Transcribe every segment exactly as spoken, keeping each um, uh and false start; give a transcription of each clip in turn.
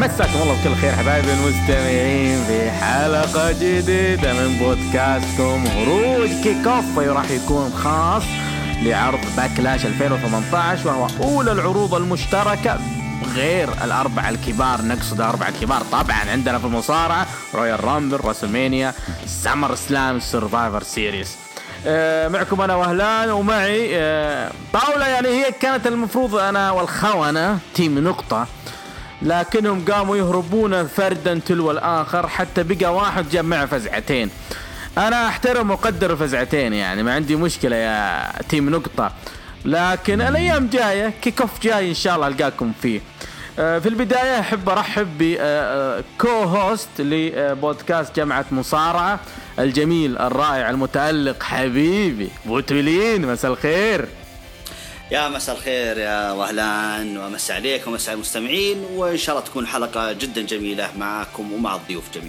مساكم الله بكل خير حبايبي المستمعين في حلقة جديدة من بودكاستكم هروج كيك اوف، وراح يكون خاص لعرض باكلاش ألفين وثمانية عشر، وهو أولى العروض المشتركة غير الأربعة الكبار. نقصد الأربعة الكبار طبعا عندنا في المصارعة رويال رامبل، راسلمانيا، سمر سلام، سيرفايفر سيريس. آه معكم أنا وهلان، ومعي آه باولا. يعني هي كانت المفروض أنا والخونة تيم نقطة، لكنهم قاموا يهربون فردا تلو الآخر، حتى بقى واحد جاب معه فزعتين. أنا أحترم وقدر فزعتين، يعني ما عندي مشكلة يا تيم نقطة، لكن الأيام جاية كيكوف جاي إن شاء الله ألقاكم فيه. في البداية أحب أرحب بكو هوست لبودكاست جامعة مصارعة الجميل الرائع المتألق حبيبي بوتولين. مساء الخير. يا مساء الخير يا وهلان، ومساء عليك ومساء المستمعين، وإن شاء الله تكون حلقة جدا جميلة معكم ومع الضيوف جميل.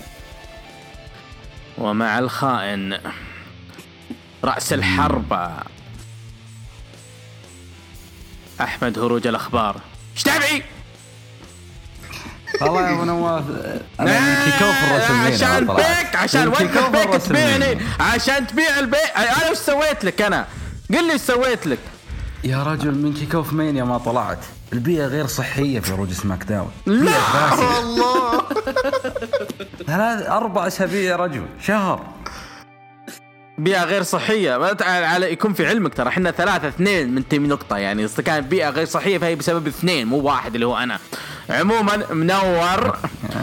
ومع الخائن رأس الحربة أحمد هروج الأخبار. ايش تبعي؟ والله يا ابو نواف انا من كيكوف الرسمين عشان بيك، عشان وقف بيك تبيعني، عشان تبيع البيت. انا وش سويت لك؟ انا قل لي ايش سويت لك يا رجل؟ من كيكوف مين يا ما طلعت؟ البيئة غير صحية في روج سماك داون. لا والله ثلاث أربع أسابيع يا رجل، شهر بيئة غير صحية. على يكون في علمك ترى احنا ثلاثة اثنين من تيم نقطة، يعني إذا كانت بيئة غير صحية فهي بسبب اثنين مو واحد اللي هو أنا. عموما منور.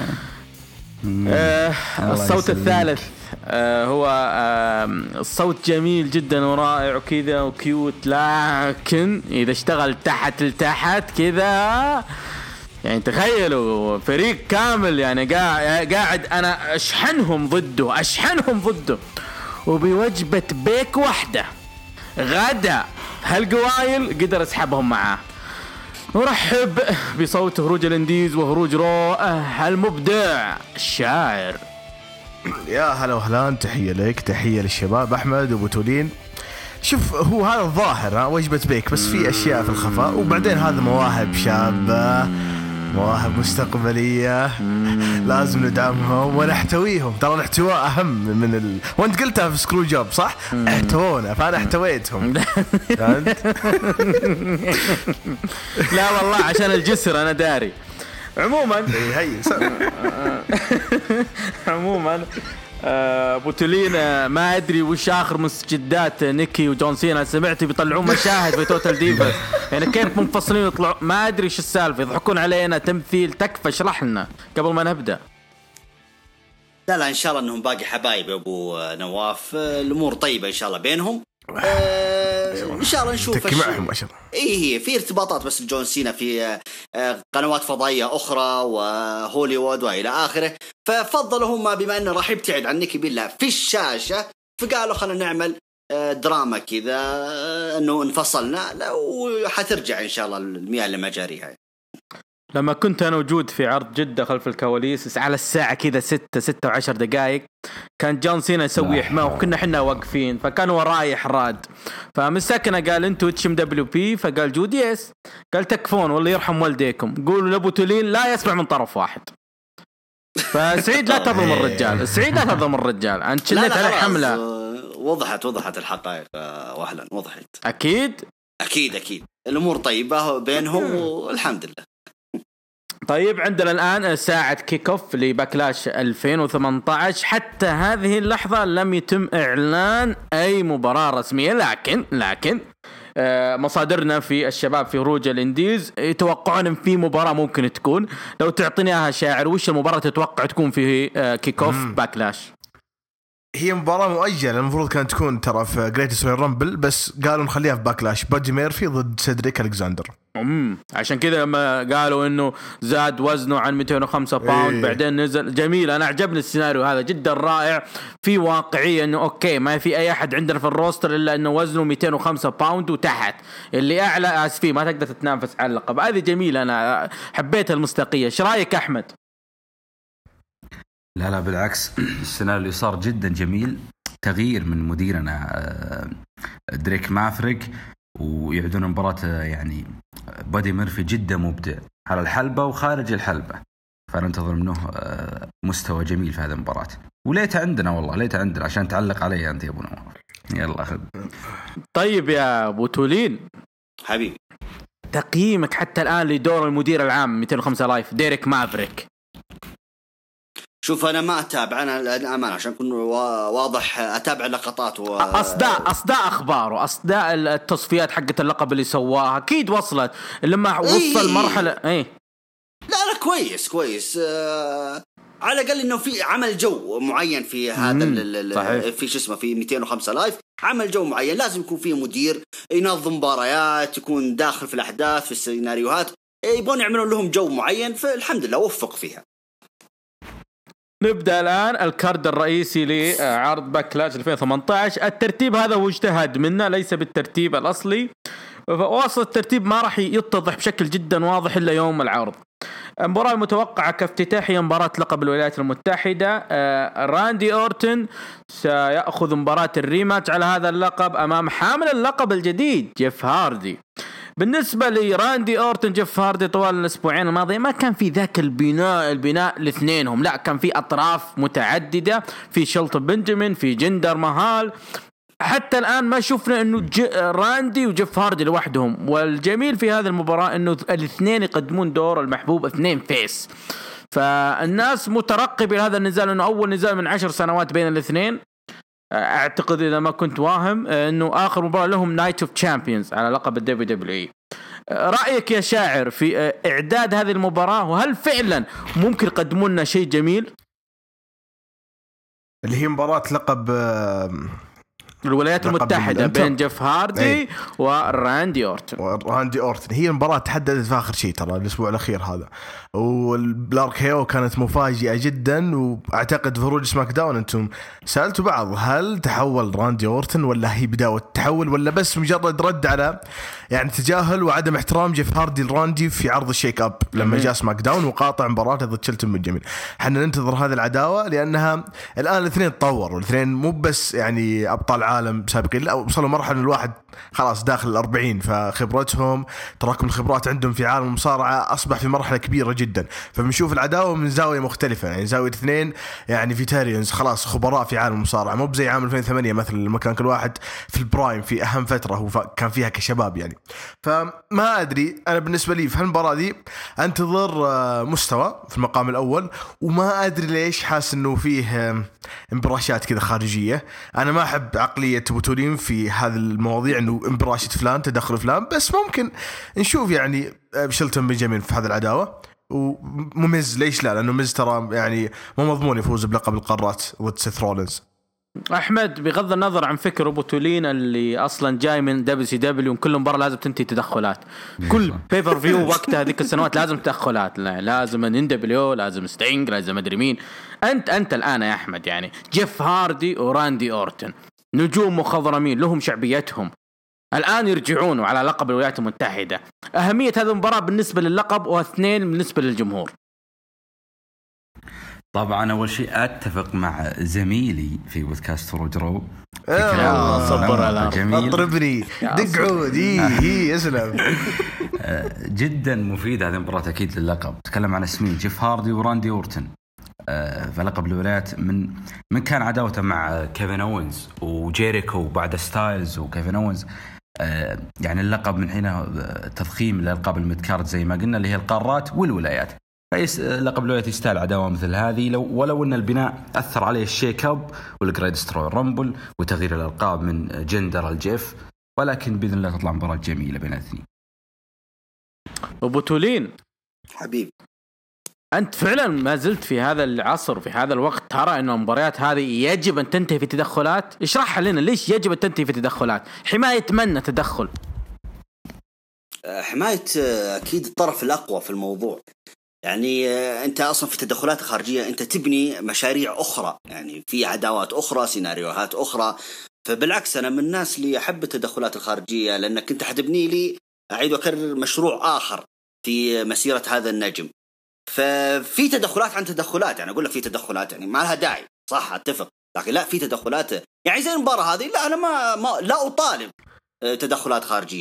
آه الصوت الثالث آه هو آه الصوت جميل جدا ورائع وكذا وكيوت، لكن إذا اشتغل تحت لتحت كذا يعني تخيلوا فريق كامل يعني قاعد أنا أشحنهم ضده أشحنهم ضده وبوجبة بيك واحدة غدا هالقوايل قدر اسحبهم معاه. نرحب بصوت هروج الانديز وهروج رو المبدع الشاعر. يا هلا وهلان، تحية لك، تحية للشباب أحمد وبوتولين. شوف هو هذا الظاهر ها وجبة بيك، بس في أشياء في الخفاء، وبعدين هذا مواهب شابة، مواهب مستقبلية لازم ندعمهم ونحتويهم. ترى الاحتواء أهم من ال... وانت قلتها في سكرو جوب صح؟ احتوونا، فأنا احتويتهم. لا والله عشان الجسر أنا داري. عموما هي عموما بوتولين ما أدري وش آخر مستجدات نيكي وجون سينا. سمعت بيطلعون مشاهد في توتال ديفاس، يعني كيف منفصلين يطلعوا؟ ما أدري إيش السالفة، يضحكون علينا تمثيل تكفى. اشرح لنا قبل ما نبدأ. لا لا إن شاء الله إنهم باقي حبايب يا أبو نواف، الأمور طيبة إن شاء الله بينهم. آه إن شاء الله نشوف معهم ما شاء الله. إيه في ارتباطات بس جون سينا في آه قنوات فضائية أخرى وهوليوود وإلى آخره، ففضلوا هم بما أنه راح يبتعد عن نيكي بالله في الشاشة، فقالوا خلنا نعمل آه دراما كذا آه أنه انفصلنا، وحترجع إن شاء الله المياه لمجاريها. لما كنت أنا موجود في عرض جدة خلف الكواليس على الساعة كذا ستة ستة وعشر دقائق، كان جون سينا يسوي حماه وكنا حنا واقفين، فكان ورايح راد، فمسكنا قال انتوا اتش ام دبليو بي، فقال جود يس، قال تكفون والله يرحم والديكم، قولوا لابوتولين لا يسمع من طرف واحد. فسعيد لا تظلم الرجال، سعيد لا تظلم الرجال، انت شلت على حملة. وضحت وضحت الحقائق واهلا، وضحت اكيد اكيد اكيد الامور طيبة بينهم والحمد لله. طيب عندنا الآن ساعة كيك اوف لباكلاش ألفين وثمانية عشر. حتى هذه اللحظة لم يتم إعلان أي مباراة رسمية، لكن لكن آه مصادرنا في الشباب في هروج الانديز يتوقعون إن في مباراة ممكن تكون. لو تعطيناها شاعر، وش المباراة تتوقع تكون في آه كيك اوف باكلاش؟ هي مباراة مؤجلة، المفروض كانت تكون ترى في جريتست رويال رامبل، بس قالوا نخليها في باكلاش. بادي ميرفي ضد سيدريك ألكساندر. امم عشان كذا لما قالوا انه زاد وزنه عن مئتين وخمسة باوند إيه. بعدين نزل. جميل، انا عجبني السيناريو هذا جدا رائع، في واقعية انه اوكي ما في اي احد عندنا في الروستر الا انه وزنه مئتين وخمسة باوند وتحت، اللي اعلى اسفي ما تقدر تتنافس على اللقب. هذه جميلة، انا حبيت المصداقية. ايش رايك احمد؟ لا لا بالعكس، السيناريو صار جدا جميل، تغيير من مديرنا دريك مافريك، ويعدون مباراة يعني بادي ميرفي جدا مبدع على الحلبة وخارج الحلبة، فننتظر منه مستوى جميل في هذه المباراة. وليت عندنا والله ليت عندنا عشان تعلق علي أنت يا أبو نواف. يلا خذ. طيب يا أبو تولين حبيبي، تقييمك حتى الآن لدور المدير العام مئتين وخمسة لايف ديريك مافريك. شوف أنا ما أتابع، أنا الأمانة عشان أكون واضح أتابع لقطات و... أصداء أصداء أخباره، أصداء التصفيات حقة اللقب اللي سواها أكيد وصلت لما وصل إيه. مرحلة إيه. لا لا كويس كويس آه... على الأقل إنه في عمل جو معين في هذا ال... في شو اسمه في مئتين وخمسة لايف، عمل جو معين. لازم يكون فيه مدير ينظم مباريات، يكون داخل في الأحداث في السيناريوهات، يبون يعملون لهم جو معين، فالحمد لله وفق فيها. نبدأ الآن الكارد الرئيسي لعرض باكلاش ألفين وثمانية عشر. الترتيب هذا هو اجتهاد منا، ليس بالترتيب الأصلي، فوسط الترتيب ما راح يتضح بشكل جدا واضح إلا يوم العرض. المباراة المتوقعة كافتتاح هي مباراة لقب الولايات المتحدة. راندي أورتن سيأخذ مباراة الريماتش على هذا اللقب أمام حامل اللقب الجديد جيف هاردي. بالنسبة لراندي أورتن جيف هاردي طوال الأسبوعين الماضية ما كان في ذاك البناء البناء الاثنينهم، لا كان في أطراف متعددة، في شلطن بنجامين، في جندر مهال. حتى الآن ما شفنا إنه راندي وجيف هاردي لوحدهم. والجميل في هذه المباراة إنه الاثنين يقدمون دور المحبوب، اثنين فيس، فالناس مترقب إلى هذا النزال إنه أول نزال من عشر سنوات بين الاثنين. أعتقد إذا ما كنت واهم إنه آخر مباراة لهم نايت أوف تشامبيونز على لقب الدبليو دبليو إي. رأيك يا شاعر في إعداد هذه المباراة، وهل فعلا ممكن يقدمون لنا شيء جميل؟ اللي هي مباراة لقب الولايات المتحدة بين جيف هاردي أي. وراندي أورتن. وراندي أورتن هي المباراة تحددت في آخر شيء ترى الأسبوع الأخير هذا، والبلارك هيو كانت مفاجئة جدا. وأعتقد في روج سماك داون أنتم سألتوا بعض هل تحول راندي أورتن ولا هي بداية التحول، ولا بس مجرد رد على يعني تجاهل وعدم احترام جيف هاردي الراندي في عرض الشيك أب لما جاء سماك داون وقاطع مباراة ضد شلتون بنجامين. حنا ننتظر هذه العداوة لأنها الآن الاثنين تطوروا، الاثنين مو بس يعني أبطال عالم سابقين، لا وصلوا مرحلة الواحد خلاص داخل الأربعين، فخبرتهم تراكم الخبرات عندهم في عالم المصارعة أصبح في مرحلة كبيرة جدا. فبنشوف العداوة من زاوية مختلفة، يعني زاوية اثنين يعني فيتاريانز خلاص خبراء في عالم المصارعة، مو بزي عام ألفين وثمانية مثلا لما كان كل واحد في البرايم في أهم فترة هو كان فيها كشباب يعني. فما أدري أنا بالنسبة لي في هالمباراة دي أنتظر مستوى في المقام الأول، وما أدري ليش حاس إنه فيه امبراشات كذا خارجية. أنا ما أحب عقلية بوتولين في هذه المواضيع إنه امبراشة فلان تدخل فلان، بس ممكن نشوف يعني شلتون بنجامين في هذا العداوة وممز. ليش لا؟ لأنه مز ترى يعني مو مضمون يفوز بلقب القارات ضد سيث رولينز. أحمد بغض النظر عن فكر بوتولين اللي أصلا جاي من دبليو سي دبليو كل مباراة لازم تنتهي تدخلات، كل بيبر فيو وقتها هذيك السنوات لازم تدخلات، لازم ان دبليو، لازم ستينج، لازم أدري مين. أنت أنت الآن يا أحمد يعني جيف هاردي وراندي أورتن نجوم مخضرمين لهم شعبيتهم، الآن يرجعون على لقب الولايات المتحدة. أهمية هذه المباراة بالنسبة للقب، واثنين بالنسبة للجمهور. طبعا أول شيء أتفق مع زميلي في بودكاست فروج رو. يا صبر على اضربني دق عودي هي اسلم. جدا مفيد هذه المباراة أكيد للقب. تكلم عن اسمين جيف هاردي وراندي أورتن في لقب الولايات، من من كان عداوته مع كيفن أوينز وجيريكو بعد ستايلز وكيفن أوينز. يعني اللقب من هنا تضخيم للقب الميدكارد زي ما قلنا اللي هي القارات والولايات. لقب الولايات يستاهل عداوة مثل هذه، لو ولو أن البناء أثر عليه الشيك أب والجريد سترو رامبل وتغيير الألقاب من جندر الجيف، ولكن بإذن الله تطلع مباراة جميلة بين الاثنين. وبوتولين حبيب، أنت فعلا ما زلت في هذا العصر في هذا الوقت ترى أن المباريات هذه يجب أن تنتهي في تدخلات؟ اشرح لنا ليش يجب أن تنتهي في تدخلات؟ حماية من تدخل؟ حماية أكيد الطرف الأقوى في الموضوع. يعني أنت أصلا في تدخلات خارجية أنت تبني مشاريع أخرى، يعني في عداوات أخرى، سيناريوهات أخرى. فبالعكس أنا من الناس اللي أحب التدخلات الخارجية، لأنك أنت حتبني لي أعيد وأكرر مشروع آخر في مسيرة هذا النجم. ففي تدخلات عن تدخلات، يعني أقول لك في تدخلات يعني ما لها داعي، صح أتفق، لكن لا في تدخلات يعني زي المباراة هذه لا أنا ما, ما لا أطالب تدخلات خارجية.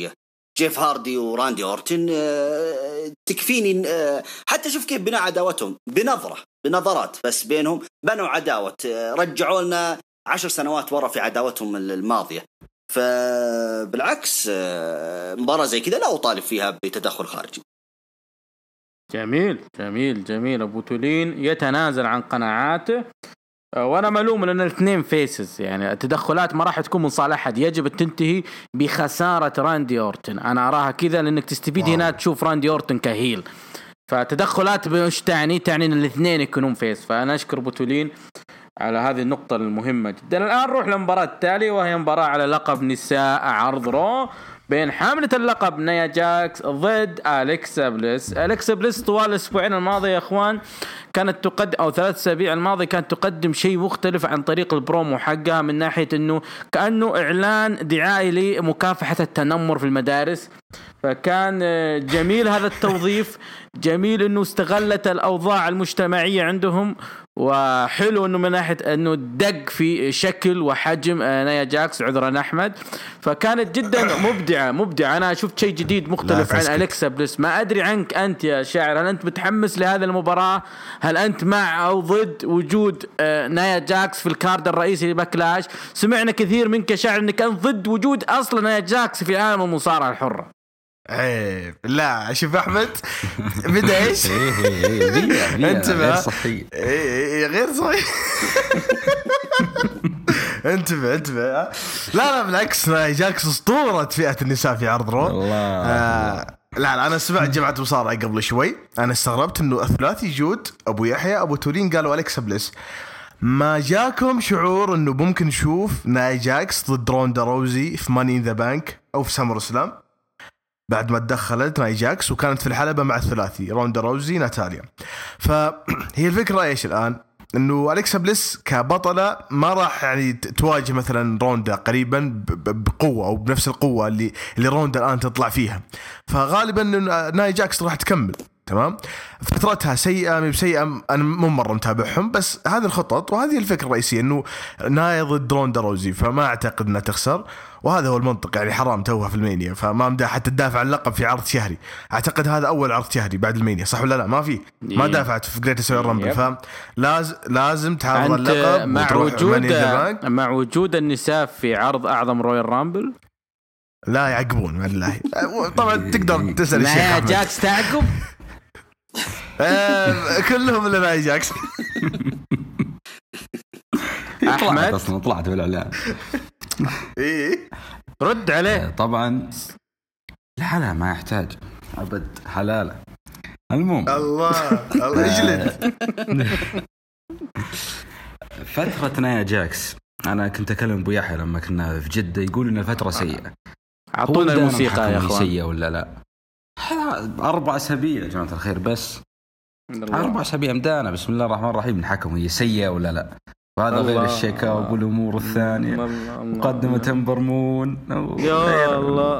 جيف هاردي وراندي أورتن آه تكفيني. آه حتى شوف كيف بناء عداوتهم بنظرة بنظرات بس بينهم بنوا عداوة. آه رجعوا لنا عشر سنوات ورا في عداوتهم الماضية. فبالعكس آه مباراة زي كذا لا أطالب فيها بتدخل خارجي. جميل جميل جميل. أبو تولين يتنازل عن قناعاته، وانا ملوم لان الاثنين فيسز، يعني التدخلات ما راح تكون من صالح احد، يجب ان تنتهي بخساره راندي اورتن. انا اراها كذا لانك تستفيد هنا تشوف راندي اورتن كهيل. فتدخلات مش تعني تعني ان الاثنين يكونون فيس. فانا اشكر بوتولين على هذه النقطه المهمه جدا. الان نروح للمباراه التالية وهي مباراه على لقب نساء عرض رو بين حاملة اللقب نايا جاكس ضد أليكسا بليس. أليكسا بليس طوال الأسبوعين الماضية يا أخوان كانت تقدم، أو ثلاث أسابيع الماضية كانت تقدم شيء مختلف عن طريق البرومو حقها، من ناحية أنه كأنه إعلان دعائي لمكافحة التنمر في المدارس. فكان جميل هذا التوظيف، جميل أنه استغلت الأوضاع المجتمعية عندهم، وحلو أنه من ناحية أنه دق في شكل وحجم نايا جاكس عذرا أحمد. فكانت جدا مبدعة مبدعة. أنا شفت شيء جديد مختلف عن أليكسا بليس. ما أدري عنك أنت يا شاعر، هل أنت متحمس لهذه المباراة؟ هل أنت مع أو ضد وجود نايا جاكس في الكارد الرئيسي لباكلاش؟ سمعنا كثير منك يا شاعر أنك أنت ضد وجود أصلا نايا جاكس في عالم المصارعة الحرة. عيب لا. شوف أحمد بدأ إيش أنت غير صحيح غير صحيح انتبه انتبه. لا لا بالعكس، نايا جاكس اسطورة فئة النساء في عرض رو. آه لا لا أنا سمعت جماعة مصارعة قبل شوي، أنا استغربت إنه الثلاثي جود أبو يحيى أبو تولين قالوا أليكسا بليس. ما جاكم شعور إنه ممكن نشوف نايا جاكس ضد روندا روزي في ماني إن ذا بانك أو في سامر سلام بعد ما تدخلت نايا جاكس وكانت في الحلبة مع الثلاثي روندا روزي ناتاليا؟ فهي الفكرة إيش الآن؟ إنه أليكسا بليس كبطلة ما راح يعني تواجه مثلا روندا قريبا بقوة أو بنفس القوة اللي اللي روندا الآن تطلع فيها. فغالبا نايا جاكس راح تكمل تمام. فترتها سيئة مي بسيئة، أنا مو مرة متابعهم، بس هذه الخطط وهذه الفكرة الرئيسية إنه نايا ضد روندا روزي، فما أعتقد أنها تخسر، وهذا هو المنطق. يعني حرام توها في المانيا، فما مدى حتى تدافع عن اللقب في عرض شهري. أعتقد هذا أول عرض شهري بعد المانيا صح ولا لا؟ ما في ما دافعت في جريت سوي الرامبل، فلازم لازم تعرض اللقب مع وجود مع وجود النساء في عرض أعظم رويال رامبل. لا يعقبون والله. طبعا تقدر تسأل الشيخ نايا جاكس تعقب كلهم اللي نايا جاكس. أحمد أصلا طلعت بالإعلان. إيه رد عليه. طبعا لا لا ما يحتاج أبد حلالة. المهم الله الله اجلد. فترة نايا جاكس أنا كنت أكلم أبو يحيى لما كنا في جدة، يقول إن الفترة سيئة. عطونا الموسيقى يا أخوان. سيئة ولا لا؟ أربع أسابيع يا جماعة الخير بس. أربع أسابيع مدانا بسم الله الرحمن الرحيم نحكم هي سيئة ولا لا. وهذا غير الشيكا والأمور الثانية. مقدمة أمبرمون يا الله.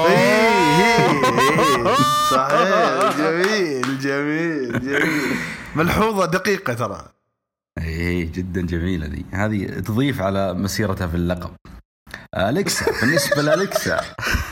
صحيح. جميل جميل جميل. ملحوظة دقيقة ترى. إيه جدا جميلة دي، هذه تضيف على مسيرتها في اللقب. أليكسا بالنسبة لأليكسا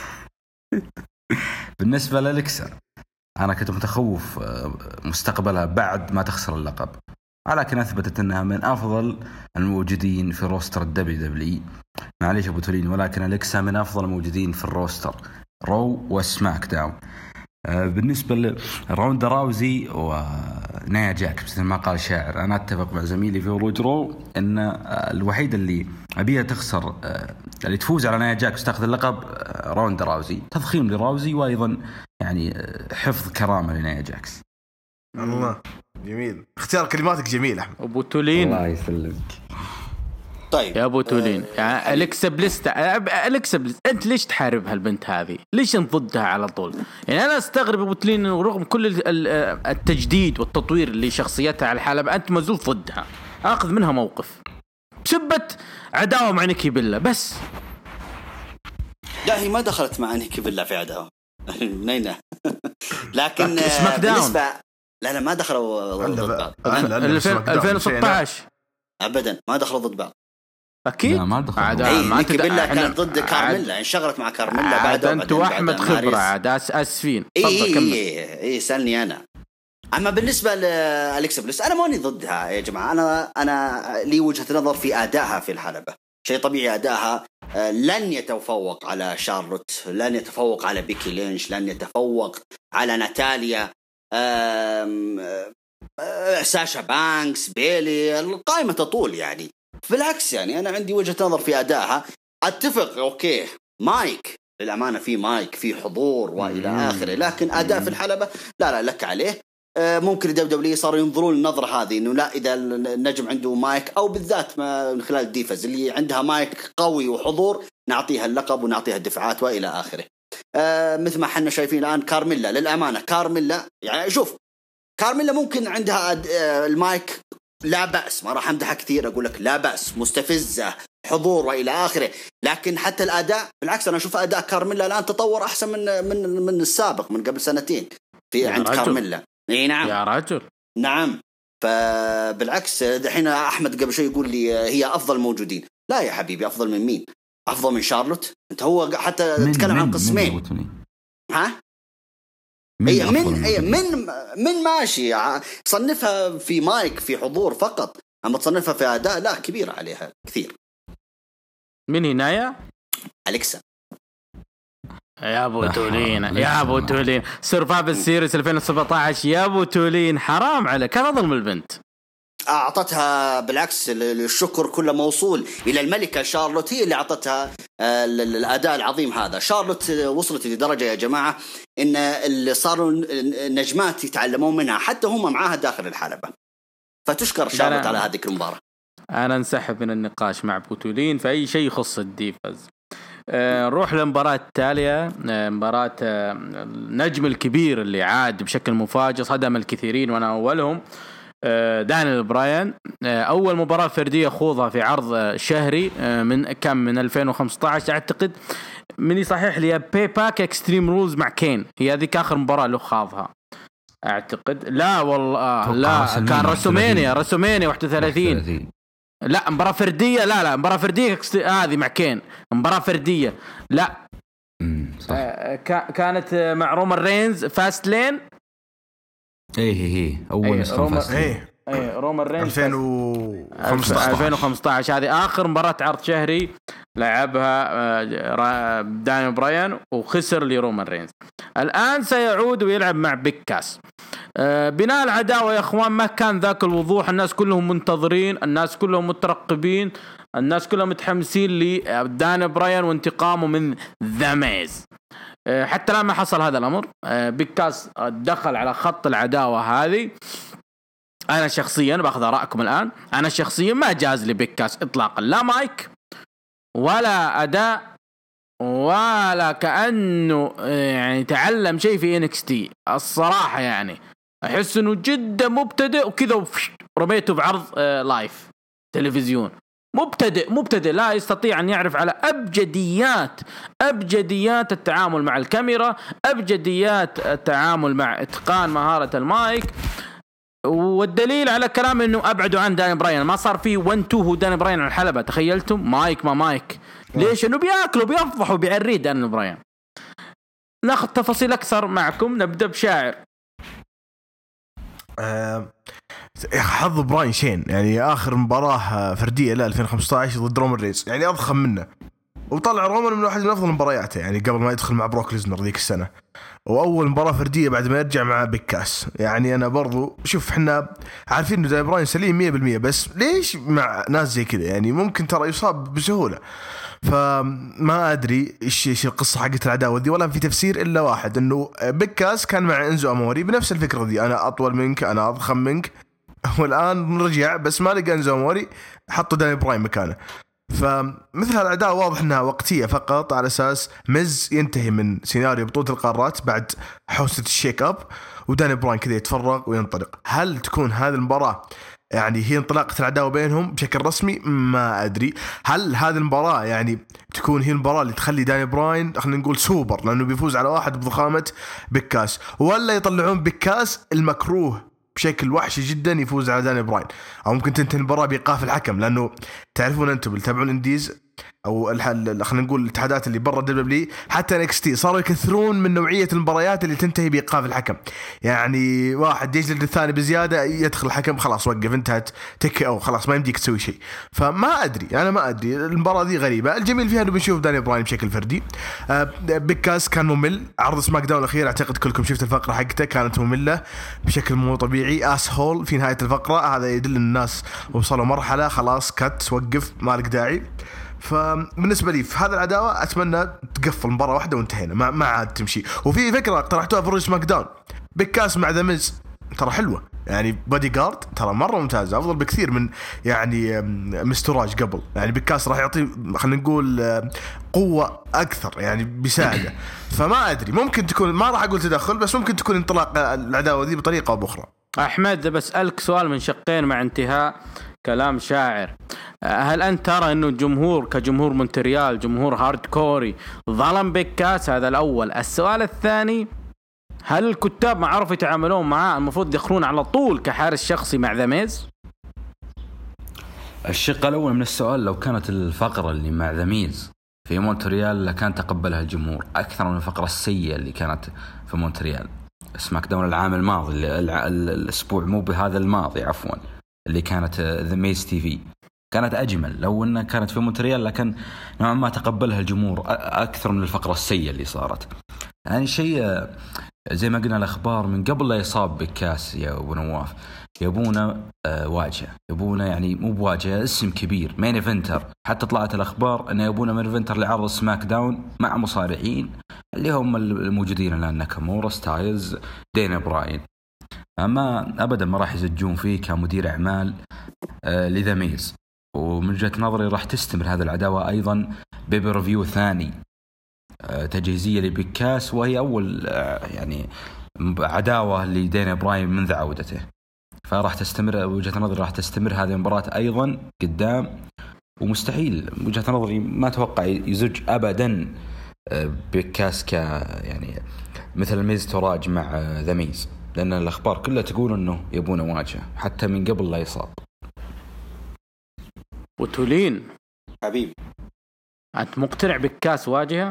بالنسبة لأليكسا أنا كنت متخوف مستقبلها بعد ما تخسر اللقب، ولكن أثبتت أنها من أفضل الموجودين في روستر الدبليو دبليو. معليش أبو تولين، ولكن أليكسا من أفضل الموجودين في الروستر رو وسماك داون. بالنسبة لروندا راوزي ونايا جاك مثل ما قال الشاعر، أنا أتفق مع زميلي في ولوج رو أن الوحيدة اللي أبيها تخسر اللي تفوز على نايا جاك وتأخذ اللقب روندا راوزي، تضخيم لراوزي وأيضا يعني حفظ كرامة لنايا جاكس. الله جميل، اختيار كلماتك جميل أحمد. أبو تولين الله يسلمك. طيب يا أبو تولين آه يعني أليكسا بليس أليكسا بليس أنت ليش تحارب هالبنت هذه؟ ليش انت ضدها على طول؟ يعني أنا أستغرب أبو تولين رغم كل التجديد والتطوير اللي شخصيتها على الحالة أنت مازلت ضدها. أخذ منها موقف بسبت عداوة مع نيكي بيلا بس. لا هي ما دخلت مع نيكي بيلا في عداوة نينا لكن بالنسبة لا لا ما دخلوا ضد بعض. ألفين وستة عشر أبدا ما دخلوا ضد بعض. اكيد لا، ما دخل. عاد اي ما نيكي تد- بيلا إحنا- كانت ضد عاد- كارميلا، انشغلت مع كارميلا عاد بعد انت واحمد خبره عاد أس- اسفين. اي تفضل كمل. اي اي سالني انا. اما بالنسبه لأليكسا بليس انا ماني ضدها يا جماعه، انا انا لي وجهه نظر في ادائها في الحلبه. شيء طبيعي ادائها لن يتفوق على شارلوت، لن يتفوق على بيكي لينش، لن يتفوق على ناتاليا، آم، آه، ساشا بانكس، بيلي، القائمة تطول يعني. بالعكس يعني أنا عندي وجهة نظر في أدائها. أتفق أوكي مايك للأمانة، في مايك في حضور وإلى آخره، لكن أداء في الحلبة لا لا لك عليه. ممكن دبليو دبليو صاروا ينظرون النظرة هذه إنه لا، إذا النجم عنده مايك أو بالذات من خلال الديفز اللي عندها مايك قوي وحضور نعطيها اللقب ونعطيها الدفعات وإلى آخره. آه مثل ما حنا شايفين الآن كارميلا، للأمانة كارميلا يعني شوف كارميلا ممكن عندها المايك لا بأس، ما راح أمدحها كثير، أقول لك لا بأس، مستفزة، حضور وإلى آخره، لكن حتى الأداء بالعكس أنا أشوف أداء كارميلا الآن تطور أحسن من من من السابق من قبل سنتين في عند رجل. كارميلا. إيه نعم يا رجل نعم. فبالعكس دحين أحمد قبل شوي يقول لي هي أفضل موجودين، لا يا حبيبي، أفضل من مين؟ أفضل من شارلوت؟ أنت هو حتى تتكلم عن قسمين. ها؟ من هي من أفضل هي الموجودين؟ من من ماشي صنفها في مايك في حضور فقط، اما تصنفها في اداء لا، كبيره عليها كثير. من هنايا أليكسا يا ابو لا، تولين، حرام. يا ابو ليش؟ تولين سيرفايفل سيريس ألفين وسبعة عشر يا ابو تولين، حرام عليك، كان اظلم البنت. اعطتها بالعكس الشكر كله موصول الى الملكه شارلوت، هي اللي اعطتها الاداء العظيم هذا. شارلوت وصلت لدرجه يا جماعه ان اللي صاروا النجمات يتعلمون منها حتى هم معاها داخل الحلبه، فتشكر شارلوت على هذه المباراه. انا انسحب من النقاش مع بوتولين في اي شيء يخص الديفز. نروح للمباراة التالية، مباراة النجم الكبير اللي عاد بشكل مفاجئ صدم الكثيرين وانا اولهم، دانيال براين. اول مباراة فردية خوضها في عرض شهري من كم من ألفين وخمسة عشر اعتقد، من يصحح لي باي باك اكستريم رولز مع كين، هي هذيك اخر مباراة له خاضها اعتقد. لا والله لا، كان رسومينيا رسومينيا واحد وثلاثين. لا مباراة فردية، لا لا مباراة فردية هذه مع كين، مباراة فردية لا صح. آه كانت مع رومان رينز فاست لين. ايه هي اول نسخة فاست لين. ايه ايه رومان رينز ألفين وخمسة عشر ألفين وخمسة عشر هذه آخر مباراة عرض شهري لعبها دانيال براين وخسر لرومان رينز. الآن سيعود ويلعب مع بيك كاس. بناء العداوة يا أخوان ما كان ذاك الوضوح، الناس كلهم منتظرين، الناس كلهم مترقبين، الناس كلهم متحمسين لدانيال براين وانتقامه من ذا ميز. حتى لما حصل هذا الأمر بيك كاس دخل على خط العداوة هذه. أنا شخصيا باخذ رأيكم الآن، أنا شخصيا ما جاز لي بيك كاس إطلاقا، لا مايك ولا أداء ولا كأنه يعني تعلم شيء في إن إكس تي الصراحة. يعني أحس إنه جدا مبتدئ وكذا رميته بعرض لايف تلفزيون. مبتدئ مبتدئ لا يستطيع أن يعرف على أبجديات أبجديات التعامل مع الكاميرا، أبجديات التعامل مع إتقان مهارة المايك. والدليل على كلام انه ابعدوا عن داني براين، ما صار فيه ون تو هو داني براين على الحلبة، تخيلتم مايك ما مايك. ليش؟ انه بياكلوا بيفضحوا بيعريه داني براين. ناخذ تفاصيل اكثر معكم، نبدا بشاعر. أه حظ براين شين، يعني اخر مباراة فردية ل ألفين وخمسة عشر ضد رومان رينز، يعني اضخم منه، وطلع رومان من واحد من افضل مبارياته يعني قبل ما يدخل مع بروك ليزنر ذيك السنة، واول مباراه فرديه بعد ما يرجع مع بيك كاس. يعني انا برضو شوف احنا عارفين انه داني براين سليم مية بالمية، بس ليش مع ناس زي كذا يعني ممكن ترى يصاب بسهوله. فما ادري ايش ايش القصه حقت العداوه دي، ولا في تفسير الا واحد، انه بيك كاس كان مع انزو اموري بنفس الفكره دي، انا اطول منك انا اضخم منك، والان رجع بس ما لقى انزو اموري، حطوا داني براين مكانه. فمثل هالعداوة واضح أنها وقتية فقط على أساس مز ينتهي من سيناريو بطولة القارات بعد حوسة الشيك أب، وداني براين كذا يتفرغ وينطلق. هل تكون هذه المباراة يعني هي انطلاقة العداوة بينهم بشكل رسمي؟ ما أدري. هل هذه المباراة يعني تكون هي المباراة اللي تخلي داني براين خلينا نقول سوبر لأنه بيفوز على واحد بضخامة بيك كاس، ولا يطلعون بيك كاس المكروه بشكل وحشي جدا يفوز على داني براين، او ممكن تنتهي المباراه بايقاف الحكم. لانه تعرفون انتم اللي تتابعون الانديز او خلينا نقول الاتحادات اللي برا الدبليو حتى إكس تي صاروا يكثرون من نوعيه المباريات اللي تنتهي بايقاف الحكم. يعني واحد يجلد الثاني بزياده يدخل الحكم خلاص وقف انتهت تك او خلاص ما يمديك تسوي شيء. فما ادري انا ما ادري المباراه دي غريبه. الجميل فيها انه بنشوف داني براين بشكل فردي. آه بيج كاس كان ممل. عرض سماك داون الاخير اعتقد كلكم شفت الفقره حقته كانت ممله بشكل مو طبيعي. اس هول في نهايه الفقره هذا يدل الناس وصلوا مرحله خلاص كت وقف مالك داعي. فبالنسبه لي في هذا العداوه اتمنى تقفل مباراه واحده وانتهينا ما ما عاد تمشي. وفي فكره اقترحتوها في روج ماك داون بيج كاس مع ذا ميز ترى حلوه يعني بودي جارد ترى مره ممتازه افضل بكثير من يعني مستراج قبل. يعني بيج كاس راح يعطي خلينا نقول قوه اكثر يعني بيساعده. فما ادري ممكن تكون ما راح اقول تدخل بس ممكن تكون انطلاق العداوه دي بطريقه او باخرى. احمد بسالك سؤال من شقين مع انتهاء كلام شاعر. هل أنت ترى أنه الجمهور كجمهور مونتريال جمهور هارد كوري ظلم بيج كاس؟ هذا الأول. السؤال الثاني هل الكتاب ما عرفوا يتعاملون معاه المفروض يدخلون على طول كحارس شخصي مع ذا ميز؟ الشق الأول من السؤال لو كانت الفقرة اللي مع ذا ميز في مونتريال لكان تقبلها الجمهور أكثر من الفقرة السيئة اللي كانت في مونتريال. سماك داون العام الماضي الأسبوع مو بهذا الماضي عفوا اللي كانت ذا ميز تي في كانت أجمل لو أنها كانت في مونتريال لكن نوعا ما تقبلها الجمهور أكثر من الفقرة السيئة اللي صارت. يعني شيء زي ما قلنا الأخبار من قبل لا يصاب بكاس يا أبو نواف يبونا واجهة يبونا يعني مو بواجهة اسم كبير مين إيفنتر. حتى طلعت الأخبار أن يبونا مين إيفنتر لعرض سماك داون مع مصارعين اللي هم الموجودين الآن ناكامورا ستايلز دينا براين. أما أبدا ما راح يزجون فيه كمدير أعمال آه لذا ميز. ومن وجهة نظري راح تستمر هذا العداوة أيضا بيبي ريفيو ثاني آه تجهيزية لبيكاس وهي أول آه يعني عداوة لدينا براين منذ عودته. فراح تستمر وجهة نظري راح تستمر هذه المباراة أيضا قدام. ومستحيل وجهة نظري ما توقع يزج أبدا آه بيكاس ك يعني مثل ميز تراج مع ذا آه ميز لأن الأخبار كلها تقول أنه يبون واجهة حتى من قبل لا يصاب. وتولين حبيبي أنت مقتنع بكاس واجهة؟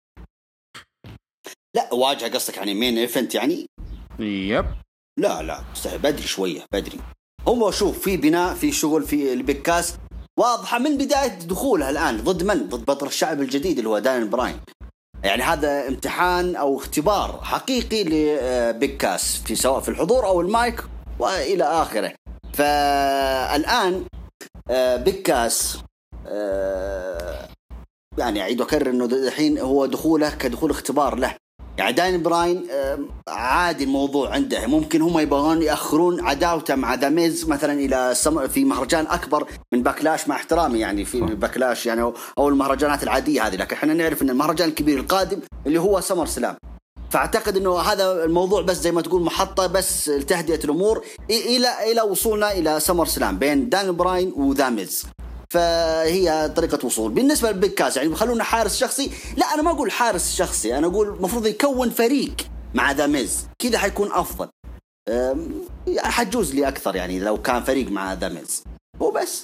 لا واجهة قصدك يعني مين إيفنت يعني؟ يب. لا لا مستحيل بدري شوية بدري. هم شوف في بناء في شغل في البكاس واضحة من بداية دخولها الآن ضد من؟ ضد بطل الشعب الجديد اللي هو داني براين. يعني هذا امتحان أو اختبار حقيقي لبيكاس في سواء في الحضور أو المايك وإلى آخره. فالآن بيكاس يعني أعيد وأكرر إنه الحين هو دخوله كدخول اختبار له. يعني داني براين عادي الموضوع عنده ممكن هم يبغون يأخرون عداوته مع ذا ميز مثلا إلى في مهرجان أكبر من باكلاش مع احترامي يعني في باكلاش يعني أو المهرجانات العادية هذه. لكن احنا نعرف إن المهرجان الكبير القادم اللي هو سمر سلام. فأعتقد إنه هذا الموضوع بس زي ما تقول محطة بس لتهدئة الأمور إلى إلى وصولنا إلى سمر سلام بين داني براين وذا ميز. فهي طريقة وصول. بالنسبة للبيكاس يعني خلونا حارس شخصي. لا أنا ما أقول حارس شخصي أنا أقول مفروض يكون فريق مع ذا ميز كذا حيكون أفضل. حجوز لي أكثر يعني لو كان فريق مع ذا ميز وبس.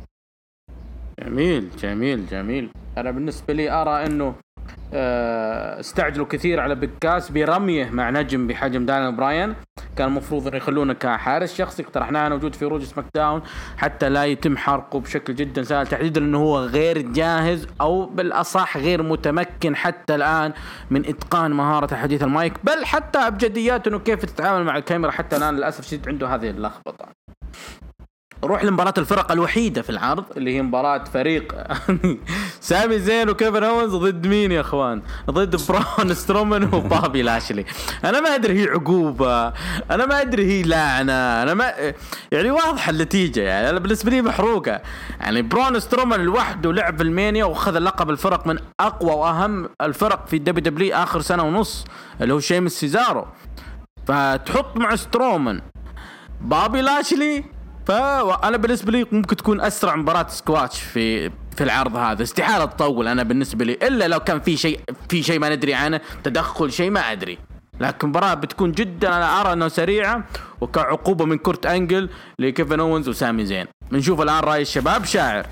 جميل جميل جميل. أنا بالنسبة لي أرى أنه استعجلوا كثير على بيكاس برميه مع نجم بحجم داني براين. كان المفروض ان يخلونه كحارس شخصي. اقترحناه انا وجود في روج سماك داون حتى لا يتم حرقه بشكل جدا سهل تحديدا انه هو غير جاهز او بالاصح غير متمكن حتى الان من اتقان مهارة حديث المايك بل حتى ابجديات انه كيف تتعامل مع الكاميرا حتى الان للاسف شديد عنده هذه اللخبطة. روح لمباراة الفرق الوحيدة في العرض اللي هي مباراة فريق سامي زين وكيفن أوينز ضد مين يا اخوان؟ ضد برون سترومان وبابي لاشلي. انا ما ادري هي عقوبة انا ما ادري هي لعنة انا ما يعني واضحة النتيجة. يعني انا بالنسبة لي محروقة. يعني برون سترومان لوحده لعب في المانيا واخذ اللقب الفرق من اقوى واهم الفرق في الدبليو دبليو اخر سنة ونص اللي هو شيمس سيزارو. فتحط مع سترومان بابي لاشلي فأنا بالنسبة لي ممكن تكون أسرع مباراة سكواتش في في العرض هذا. استحالة تطول أنا بالنسبة لي إلا لو كان في شيء في شيء ما ندري عنه تدخل شيء ما أدري. لكن مباراة بتكون جدا أنا أرى أنه سريعة وكعقوبة من كورت أنجل لكيفن أوينز وسامي زين. بنشوف الآن رأي الشباب. شاعر.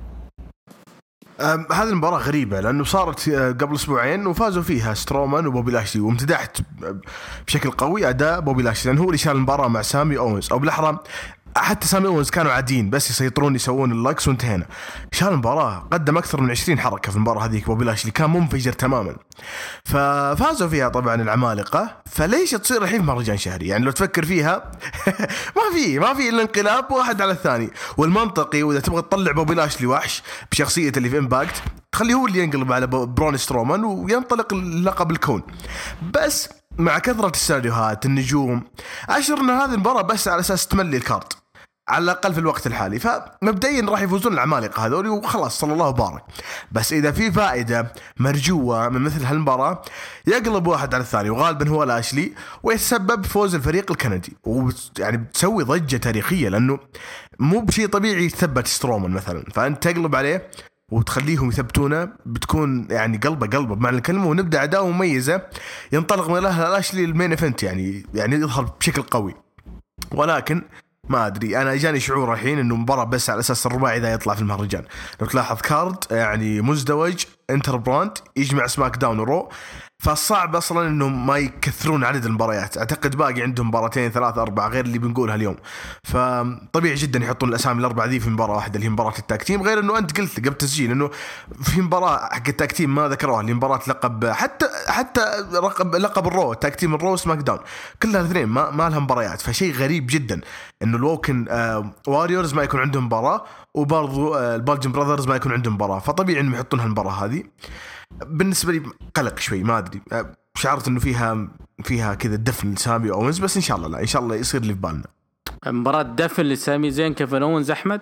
هذه المباراة غريبة لأنه صارت قبل أسبوعين وفازوا فيها سترومان وبوبي لاشلي، وامتدحت بشكل قوي أداء بوبي لاشلي لأنه هو اللي شال المباراة مع سامي أوينز، أو بالأحرى حتى سامي أوينز كانوا عاديين بس يسيطرون يسوون اللاكس وانتهينا. شال المباراة، قدم أكثر من عشرين حركة في المباراة هذيك بوبي لاشلي، كان منفجر تماما. ففازوا فيها طبعا العمالقة، فليش تصير الحين مهرجان شهري؟ يعني لو تفكر فيها ما في ما في إلا انقلاب واحد على الثاني. والمنطقي وإذا تبغى تطلع بوبي لاشلي وحش بشخصية اللي في إمباكت، خليه هو اللي ينقلب على برون سترومان وينطلق اللقب الكون. بس مع كثرة السيناريوهات النجوم أشعر أن هذه المباراة بس على أساس تملي الكارت على الأقل في الوقت الحالي. فمبدئيا راح يفوزون العمالقة هذول وخلاص صلى الله وبارك. بس إذا في فائدة مرجوة من مثل هالمباراة يقلب واحد على الثاني، وغالبا هو لاشلي، ويتسبب فوز الفريق الكندي، ويعني بتسوي ضجة تاريخية لأنه مو بشيء طبيعي يثبت سترومان مثلا، فأنت تقلب عليه وتخليهم يثبتونه، بتكون يعني قلبه قلبه بمعنى الكلمة، ونبدأ أداء مميزة ينطلق من له لاشلي المين إيفنت، يعني يعني يظهر بشكل قوي. ولكن ما أدري، أنا جاني شعور الحين إنه مباراة بس على أساس الرباعي إذا يطلع في المهرجان. لو تلاحظ كارد يعني مزدوج انتر براند يجمع سماك داون ورو، فالصعب أصلا إنهم ما يكثرون عدد المباريات. أعتقد باقي عندهم مباراتين ثلاثة أربعة غير اللي بنقولها اليوم، فطبيعي جدا يحطون الأسامي الأربعة ذي في مباراة واحدة اللي هي مباراة التاكتيم. غير إنه أنت قلت قبل تسجيل إنه في مباراة حق التاكتيم ما ذكروها، اللي مباراة لقب حتى حتى لقب لقب الرو تاكتيم الرو سماك داون، كلها الاثنين ما ما لها مباريات. فشيء غريب جدا إنه الووكن آه واريورز ما يكون عندهم مباراة، وبرضو آه البالجن براذرز ما يكون عندهم مباراة، فطبيعي إنهم يحطون هالمباراة هذه. بالنسبة لي قلق شوي، ما أدري، شعرت إنه فيها فيها كذا دفن لسامي أوينز، بس إن شاء الله لا، إن شاء الله يصير اللي في بالنا. مباراة دفن لسامي زين كيفن أوينز. أحمد.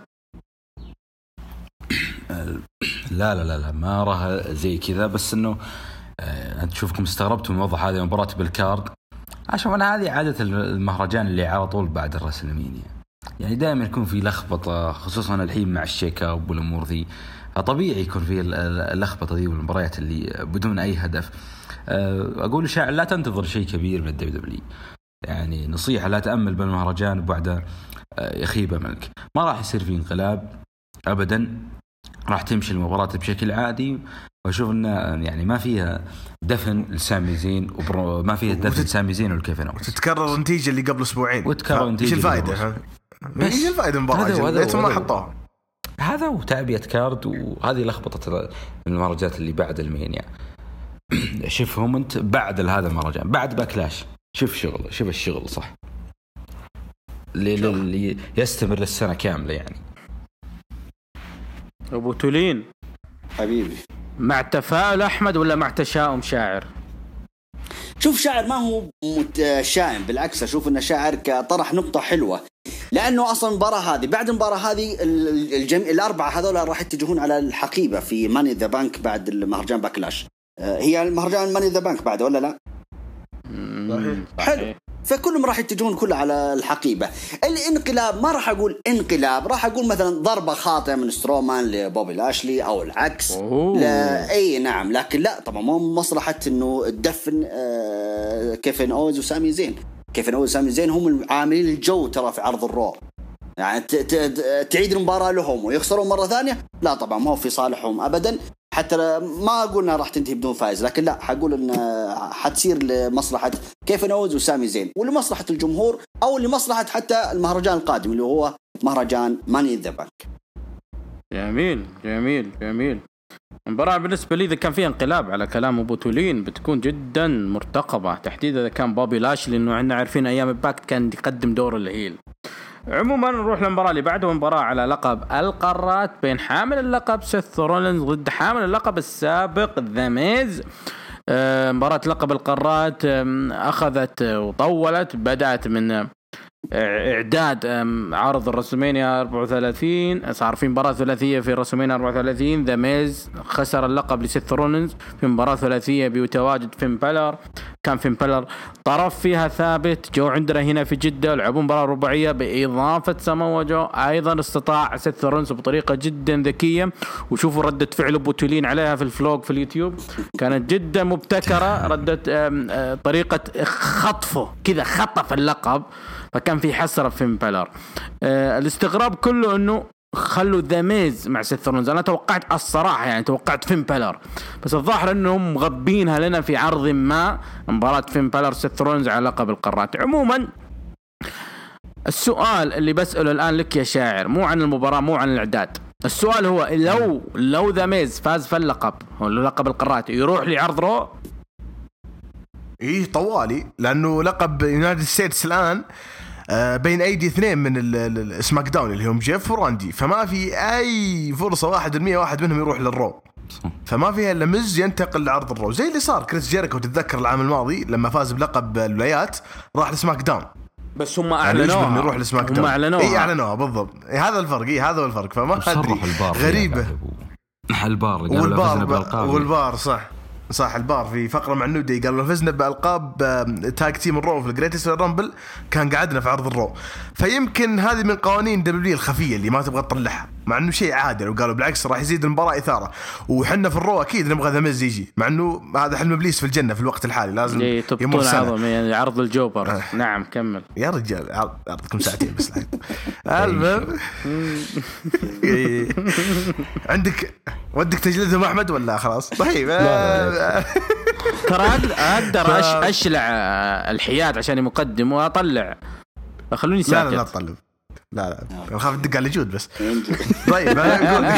لا لا لا لا ما راها زي كذا، بس إنه أنت تشوفكم استغربتوا من وضع هذه المباراة بالكارد، عشان أنا هذه عادة المهرجان اللي على طول بعد الرسلمينيا، يعني دائما يكون في لخبطة، خصوصا الحين مع الشيك اب والأمور ذي، طبيعي يكون في اللخبطة دي والمباريات اللي بدون أي هدف. أقول شاعر لا تنتظر شيء كبير من الدبليو دبليو، يعني نصيحة لا تأمل بالمهرجان وبعد يخيب أملك. ما راح يصير في انقلاب أبدا، راح تمشي المباراة بشكل عادي، وأشوف إن يعني ما فيها دفن لسامي زين وما فيها دفن سامي زين والكيفن أوينز. وتتكرر النتيجة اللي قبل أسبوعين، وتكرر نتيجة. إيش الفائدة؟ إيش الفائدة المباراة ليش ما حطوها؟ هذا وتعبية كارد، وهذه لخبطة المهرجانات اللي بعد المانيا. شوفهم أنت بعد هذا المهرجان بعد باكلاش، شوف شغل شوف الشغل صح اللي يستمر للسنة كاملة. يعني أبو تولين حبيبي، مع تفاؤل أحمد ولا مع تشاؤم شاعر؟ شوف شاعر ما هو متشائم، بالعكس أشوف أن شاعر طرح نقطة حلوة، لأنه أصلا المباراة هذه بعد المباراة هذه الجم... الأربعة هذول راح يتجهون على الحقيبة في ماني ذا بانك بعد المهرجان باكلاش. هي المهرجان ماني ذا بانك بعد ولا لا؟ حلو، فكلهم راح يتجهون كله على الحقيبة. الانقلاب ما راح أقول انقلاب، راح أقول مثلا ضربة خاطئة من سترومان لبوبي لاشلي أو العكس. لا أي نعم، لكن لا طبعا مو مصلحة إنه الدفن آه كيفن أوينز وسامي زين. كيفن أوينز وسامي زين هم عاملين الجو ترى في عرض الرو، يعني تعيد المباراة لهم ويخسرون مرة ثانية، لا طبعا ما هو في صالحهم أبدا. حتى ما قلنا راح تنتهي بدون فائز، لكن لا حقول ان حتصير لمصلحة كيفن أوينز وسامي زين، ولمصلحة الجمهور، او لمصلحة حتى المهرجان القادم اللي هو مهرجان ماني ذا بانك. جميل جميل جميل. المباراة بالنسبة لي إذا كان فيها انقلاب على كلام أبو تولين بتكون جدا مرتقبة، تحديدا إذا كان بوبي لاشلي، لأنه عندنا عارفين أيام الباكت كان يقدم دور الهيل. عموما نروح للمباراة اللي بعدها، مباراة على لقب القارات بين حامل اللقب سيث رولينز ضد حامل اللقب السابق ذا ميز. مباراة لقب القارات أخذت وطولت، بدأت من اعداد عرض الرسلمانيا أربعة وثلاثين، صار في مباراة ثلاثية في الرسلمانيا أربعة وثلاثين، ذا ميز خسر اللقب لسيث رولينز في مباراة ثلاثية بتواجد فين بالر. كان فين بالر طرف فيها ثابت. جو عندنا هنا في جدة لعبوا مباراة رباعية بإضافة ساموا جو. أيضا استطاع سيث رولينز بطريقة جدا ذكية، وشوفوا ردة فعل بوتولين عليها في الفلوج في اليوتيوب كانت جدا مبتكرة. ردة طريقة خطفه كذا، خطف اللقب، فكان في حسرة في فين بالر. أه الاستغراب كله انه خلوا ذا ميز مع سيث رولينز. انا توقعت الصراحة يعني توقعت فين بالر، بس الظاهر انهم مغبينها لنا في عرض ما مباراة فين بالر سيث رولينز على لقب القارات. عموما السؤال اللي بسأله الان لك يا شاعر مو عن المباراة مو عن الاعداد، السؤال هو لو لو ذا ميز فاز في اللقب ولا لقب القارات يروح لعرض رو؟ ايه طوالي، لانه لقب يونايتد ستيتس الان بين ايدي اثنين من السماك داون اللي هم جيف وراندي، فما في اي فرصه واحد بالمية واحد منهم يروح للرو، فما فيها الا مز ينتقل لعرض الرو زي اللي صار كريس جيريكو. تتذكر العام الماضي لما فاز بلقب الولايات راح لسماك داون، بس هم اعلنوها يعني يروح لسماك داون. هم اعلنوها اي اعلنوها بالضبط. إيه هذا الفرق، اي هذا هو الفرق. فما ادري غريبه. البار والبار والبار صح صح البار في فقرة مع النودي قالوا لو فزنا بألقاب تاج تيم الرو في الجريتست رامبل كان قعدنا في عرض الرو. فيمكن هذه من قوانين دبليو الخفية اللي ما تبغى تطلعها، مع انه شيء عادل، وقالوا بالعكس راح يزيد المباراة إثارة، وحنا في الرو اكيد نبغى ذا ميز يجي، مع انه هذا حلم ابليس في الجنة في الوقت الحالي، لازم يمر سنة يعني عرض الجوبر. آه. نعم كمل يا رجال، عرضكم ساعتين بس. المهم عندك ودك تجلدهم احمد ولا خلاص؟ طيب ترى اقدر أش اشلع الحياد عشان مقدم واطلع، خلوني ساكت. لا لا لا طلب، لا لا اخاف ادق على جود بس. طيب انا اقول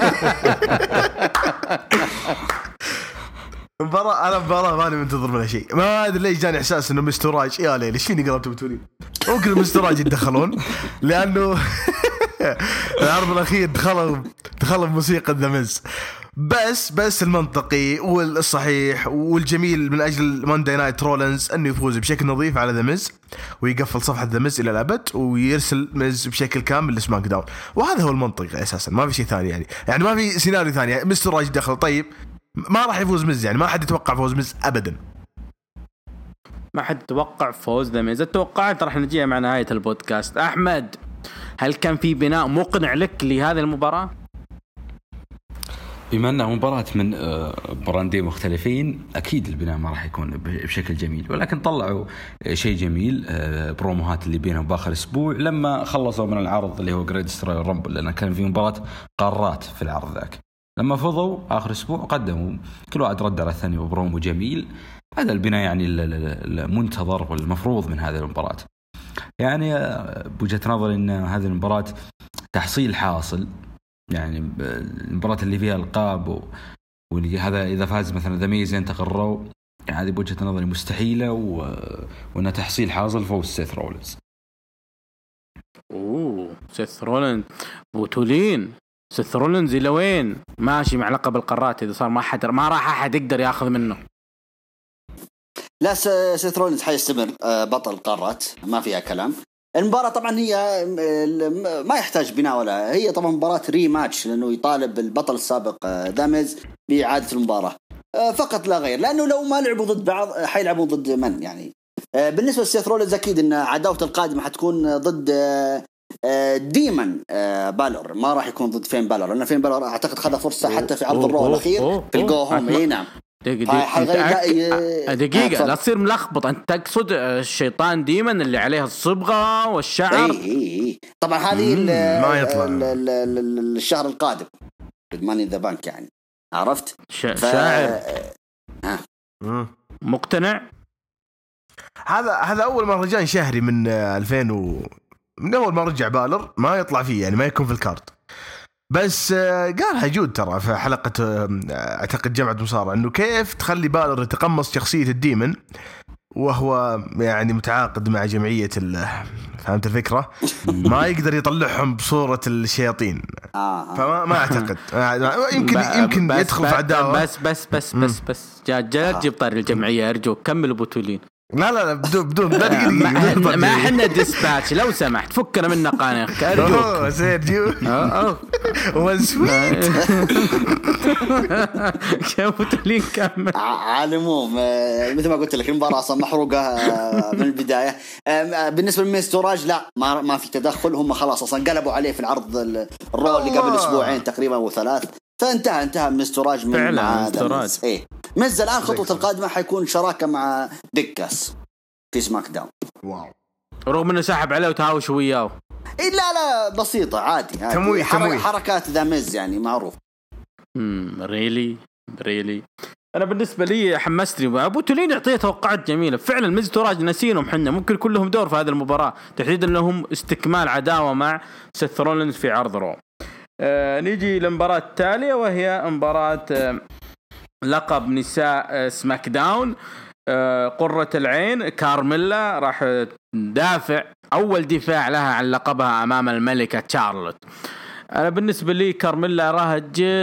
مباراة انا مباراة ماني منتظر منها شيء، ما ادري ليش جاني احساس انه مستراج يا ليل ايش فيني قلبت بتولي ممكن مستراج يتدخلون، لانه العرض الاخير دخلوا دخلوا موسيقى ذا ميز. بس بس المنطقي والصحيح والجميل من اجل ماندي نايت رولينز انه يفوز بشكل نظيف على ذا ميز ويقفل صفحه ذا ميز الى الابد ويرسل ميز بشكل كامل لسماك داون، وهذا هو المنطق اساسا، ما في شيء ثاني يعني يعني ما في سيناريو ثاني. مستر راج دخل طيب ما راح يفوز ميز، يعني ما حد يتوقع فوز ميز ابدا، ما حد يتوقع فوز ذا ميز. التوقعات راح نجيها مع نهايه البودكاست. احمد، هل كان في بناء مقنع لك لهذه المباراه؟ بما أنها مباراة من براندين مختلفين أكيد البناء ما راح يكون بشكل جميل، ولكن طلعوا شيء جميل، بروموهات اللي بينهم بآخر أسبوع لما خلصوا من العرض اللي هو جريتست رويال رامبل، لأن كان في مباراة قارات في العرض ذاك. لما فضوا آخر أسبوع قدموا كل واحد رد على الثاني وبرومو جميل. هذا البناء يعني المنتظر والمفروض من هذه المباراة. يعني بوجهة نظري أن هذه المباراة تحصيل حاصل، يعني المباراة اللي فيها القاب وهذا إذا فاز مثلا ذا ميز ينتقل رو، يعني هذه بوجهة نظري مستحيلة و... وأنها تحصيل حاصل فوز سيث رولينز. أوه سيث رولينز بوتولين، سيث رولينز إلى وين ماشي مع لقب القارات؟ إذا صار ما حد ما راح أحد يقدر يأخذ منه. لا سيث رولينز حيستمر بطل القارات ما فيها كلام. المباراة طبعا هي ما يحتاج بناء ولا، هي طبعا مباراة ري ماتش لأنه يطالب البطل السابق ذا ميز بإعادة المباراة فقط لا غير، لأنه لو ما لعبوا ضد بعض حيلعبوا ضد من يعني. بالنسبة لسيث رولينز أكيد أن عداوته القادمة حتكون ضد ديمن بالور، ما راح يكون ضد فين بالور، لأن فين بالور أعتقد خذ فرصة حتى في عرض الرو الأخير في الجو هوم. إيه نعم دقيقة دقيقة لا تصير ملخبط. أنت تقصد الشيطان ديمن اللي عليها الصبغة والشعر؟ إيه إيه طبعا هذه ما يطلع الشهر القادم ماني ذا بانك يعني، عرفت؟ شاعر ف... مقتنع. هذا هذا أول مرة جاء شهري من ألفين و... من أول ما رجع بالر ما يطلع فيه يعني ما يكون في الكارد. بس قالها جود ترى في حلقة أعتقد جمعة مصارعة إنه كيف تخلي بالر يتقمص شخصية الديمن وهو يعني متعاقد مع جمعية ال فهمت الفكرة؟ ما يقدر يطلعهم بصورة الشياطين. فما ما أعتقد يمكن يمكن يدخل في عداوة. بس بس بس بس بس جا جا جيب طاري الجمعية أرجوك كمل بوتولين. لا لا لا بدون بدون لا دقيقة ما بدون ما احنا ديسباتش لو سمحت فكنا من نقانق ارجوك. اوه سيرجيو اه وسويت. شوفوا تلين كمل. على العموم مثل ما قلت لك المباراة أصلا محروقة من البداية. بالنسبة للميستوراج لا ما ما في تدخل، هم خلاص أصلا قلبوا عليه في العرض الرو اللي قبل أسبوعين تقريبا أو ثلاث، فانتهى انتهى ميستوراج من فعلا ميستوراج. ايه مز الآن خطوة القادمة حيكون شراكة مع ديكاس في سماك داون. واو. رغم انه سحب عليه وتهاوش وياه. إيه لا لا بسيطة عادي, عادي. تمويه حرك تمويه. حركات ذا مز يعني معروف. امم ريلي ريلي انا بالنسبه لي حمستني. ابو تولين يعطيه توقعات جميله فعلا. ميز توراج نسينهم حنا، ممكن كلهم دور في هذه المباراه تحديدا انهم استكمال عداوه مع سيث رولينز في عرض رو. آه نيجي للمباراه التاليه وهي مباراه آه لقب نساء آه سماك داون. آه قرة العين كارميلا راح تدافع أول دفاع لها عن لقبها أمام الملكة شارلوت. أنا بالنسبة لي كارميلا راها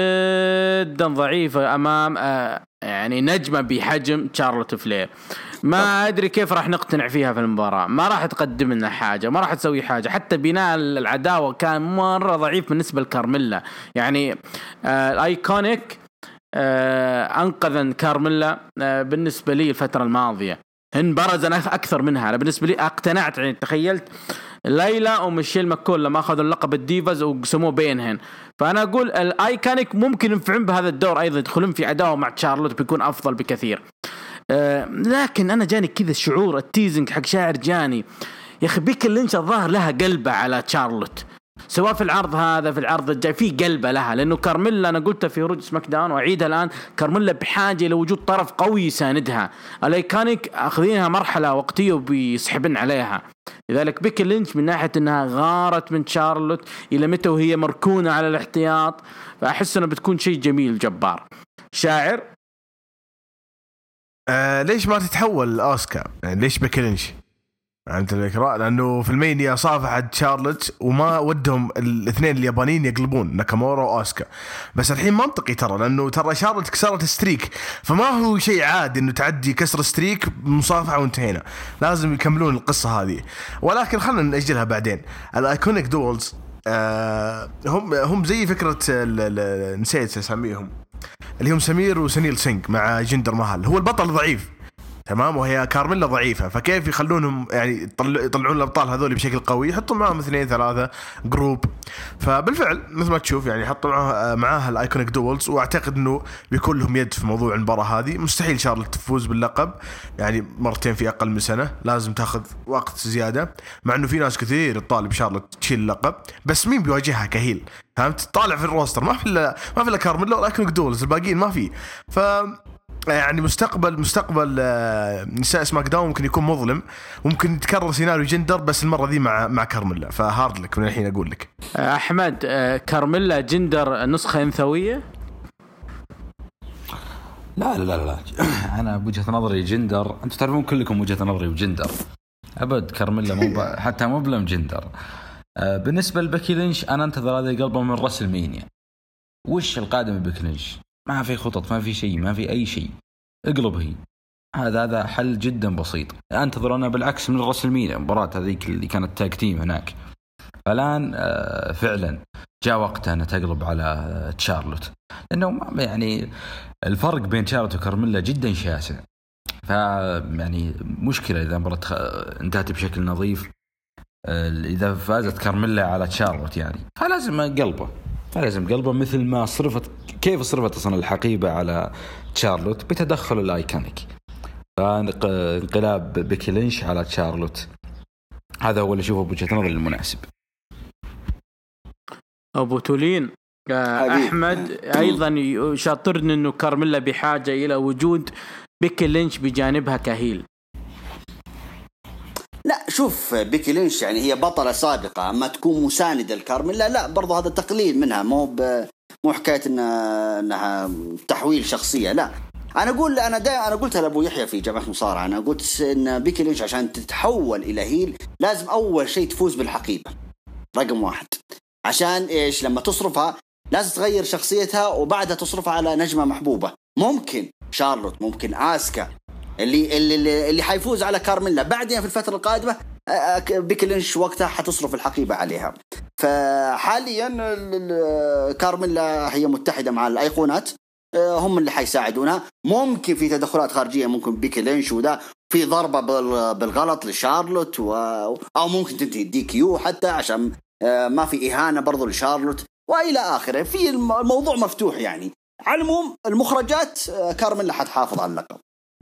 جدا ضعيفة أمام آه يعني نجمة بحجم شارلوت فلير. ما أدري كيف راح نقتنع فيها في المباراة. ما راح تقدم لنا حاجة، ما راح تسوي حاجة. حتى بناء العداوة كان مرة ضعيف بالنسبة لكارميلا. يعني آه الآيكونيك آه أنقذن كارميلا آه بالنسبة لي الفترة الماضية. هن برز أنا أكثر منها. أنا بالنسبة لي اقتنعت، يعني تخيلت ليلى وميشيل ماكول لما أخذوا اللقب الديفاز وقسموه بينهن. فأنا أقول الآيكونيك ممكن ينفعون بهذا الدور أيضا، يدخلون في عداوة مع شارلوت بيكون أفضل بكثير. أه لكن أنا جاني كذا الشعور التيزنج حق شاعر جاني يا أخي بيك اللينش الظاهر لها قلبة على شارلوت، سواء في العرض هذا في العرض الجاي في قلبة لها. لأنه كارميلا أنا قلتها في روج سماك داون وأعيدها الآن، كارميلا بحاجة لوجود طرف قوي يساندها. الأيكونيك أخذينها مرحلة وقتية وبيسحبن عليها. لذلك بيك لينش من ناحية أنها غارت من شارلوت إلى متى وهي مركونة على الاحتياط، فأحس أنها بتكون شيء جميل جبار. شاعر آه ليش ما تتحول أوسكا؟ يعني ليش بيك لينش عند الفكرة؟ لأنه في المانيا صافحت شارلوت وما ودهم الاثنين اليابانيين يقلبون ناكامورا وأوسكا. بس الحين منطقي ترى، لأنه ترى شارلوت كسرت ستريك، فما هو شيء عادي إنه تعدي كسر ستريك مصافحة وانتهينا. لازم يكملون القصة هذه، ولكن خلنا نأجلها بعدين. الأيكونيك دولز آه هم هم زي فكرة نسيت اسميهم اللي هم سمير وسنيل سينغ مع جندر مهال. هو البطل ضعيف تمام وهي كارميلا ضعيفة، فكيف يخلونهم يعني يطلعون الأبطال هذول بشكل قوي؟ يحطوا معهم اثنين ثلاثة جروب. فبالفعل مثل ما تشوف يعني حطوا معها معاها الأيكونيك دولز، وأعتقد إنه بيكون لهم يد في موضوع المباراة هذه. مستحيل شارلوت تفوز باللقب يعني مرتين في أقل من سنة، لازم تأخذ وقت زيادة، مع إنه في ناس كثير تطالب شارلوت تشيل اللقب. بس مين بيواجهها كهيل؟ فهمت؟ طالع في الروستر ما في إلا ما في إلا كارميلا والأيكونيك دولز، الباقيين ما في. ف يعني مستقبل مستقبل نساء سماك داون ممكن يكون مظلم، وممكن يتكرر سيناريو جندر بس المرة دي مع مع كارميلا. فهارد لك من الحين أقول لك أحمد، كارميلا جندر نسخة أنثوية؟ لا لا لا لا أنا بوجهة نظري جندر. أنتم تعرفون كلكم وجهة نظري وجندر أبد. كارميلا مو حتى مو بلم جندر. بالنسبة لبيكي لينش أنا انتظر هذا قلبه من راسل مينيا. وش القادم بيكي لينش؟ ما في خطط، ما في شيء، ما في أي شيء. اقلب هي. هذا هذا حل جدا بسيط. انتظر أنا بالعكس من الرسلمينيا مباراة هذيك اللي كانت تاج تيم هناك. فالآن فعلا جاء وقتها أن تقلب على تشارلوت، لأنه يعني الفرق بين تشارلوت وكارميلا جدا شاسع. فيعني مشكلة إذا مباراة انتهت بشكل نظيف إذا فازت كارميلا على تشارلوت، يعني فلازم قلبه لازم قلبه مثل ما صرفت كيف صرفت أصلا الحقيبة على تشارلوت بتدخل الآيكونيك. فانقلاب بيكي لينش على تشارلوت هذا هو اللي أشوفه بوجهة نظري المناسب. أبو تولين أحمد أيضا شاطرني إنه كارميلا بحاجة إلى وجود بيكي لينش بجانبها كهيل. لا شوف بيكي لينش يعني هي بطلة سابقة، أما تكون مساندة الكارميلا لا برضو هذا تقليل منها، مو ب... مو حكاية إنها... إنها تحويل شخصية. لا أنا أقول أنا دا أنا قلتها لأبو يحيى في جامعة مصارعة، أنا قلت إن بيكي لينش عشان تتحول إلى هيل لازم أول شيء تفوز بالحقيبة رقم واحد، عشان إيش لما تصرفها لازم تغير شخصيتها وبعدها تصرفها على نجمة محبوبة. ممكن شارلوت، ممكن آسكا، اللي اللي اللي حيفوز على كارميلا. بعدين في الفترة القادمة بيكي لينش وقتها حتصرف الحقيبة عليها. فحاليا كارميلا هي متحدة مع الأيقونات، هم اللي حيساعدونها. ممكن في تدخلات خارجية، ممكن بيكي لينش وده في ضربة بالغلط لشارلوت و... أو ممكن تنتهي دي كيو حتى عشان ما في إهانة برضو لشارلوت وإلى آخره. في الموضوع مفتوح يعني. على العموم المخرجات كارميلا حتحافظ على اللقب.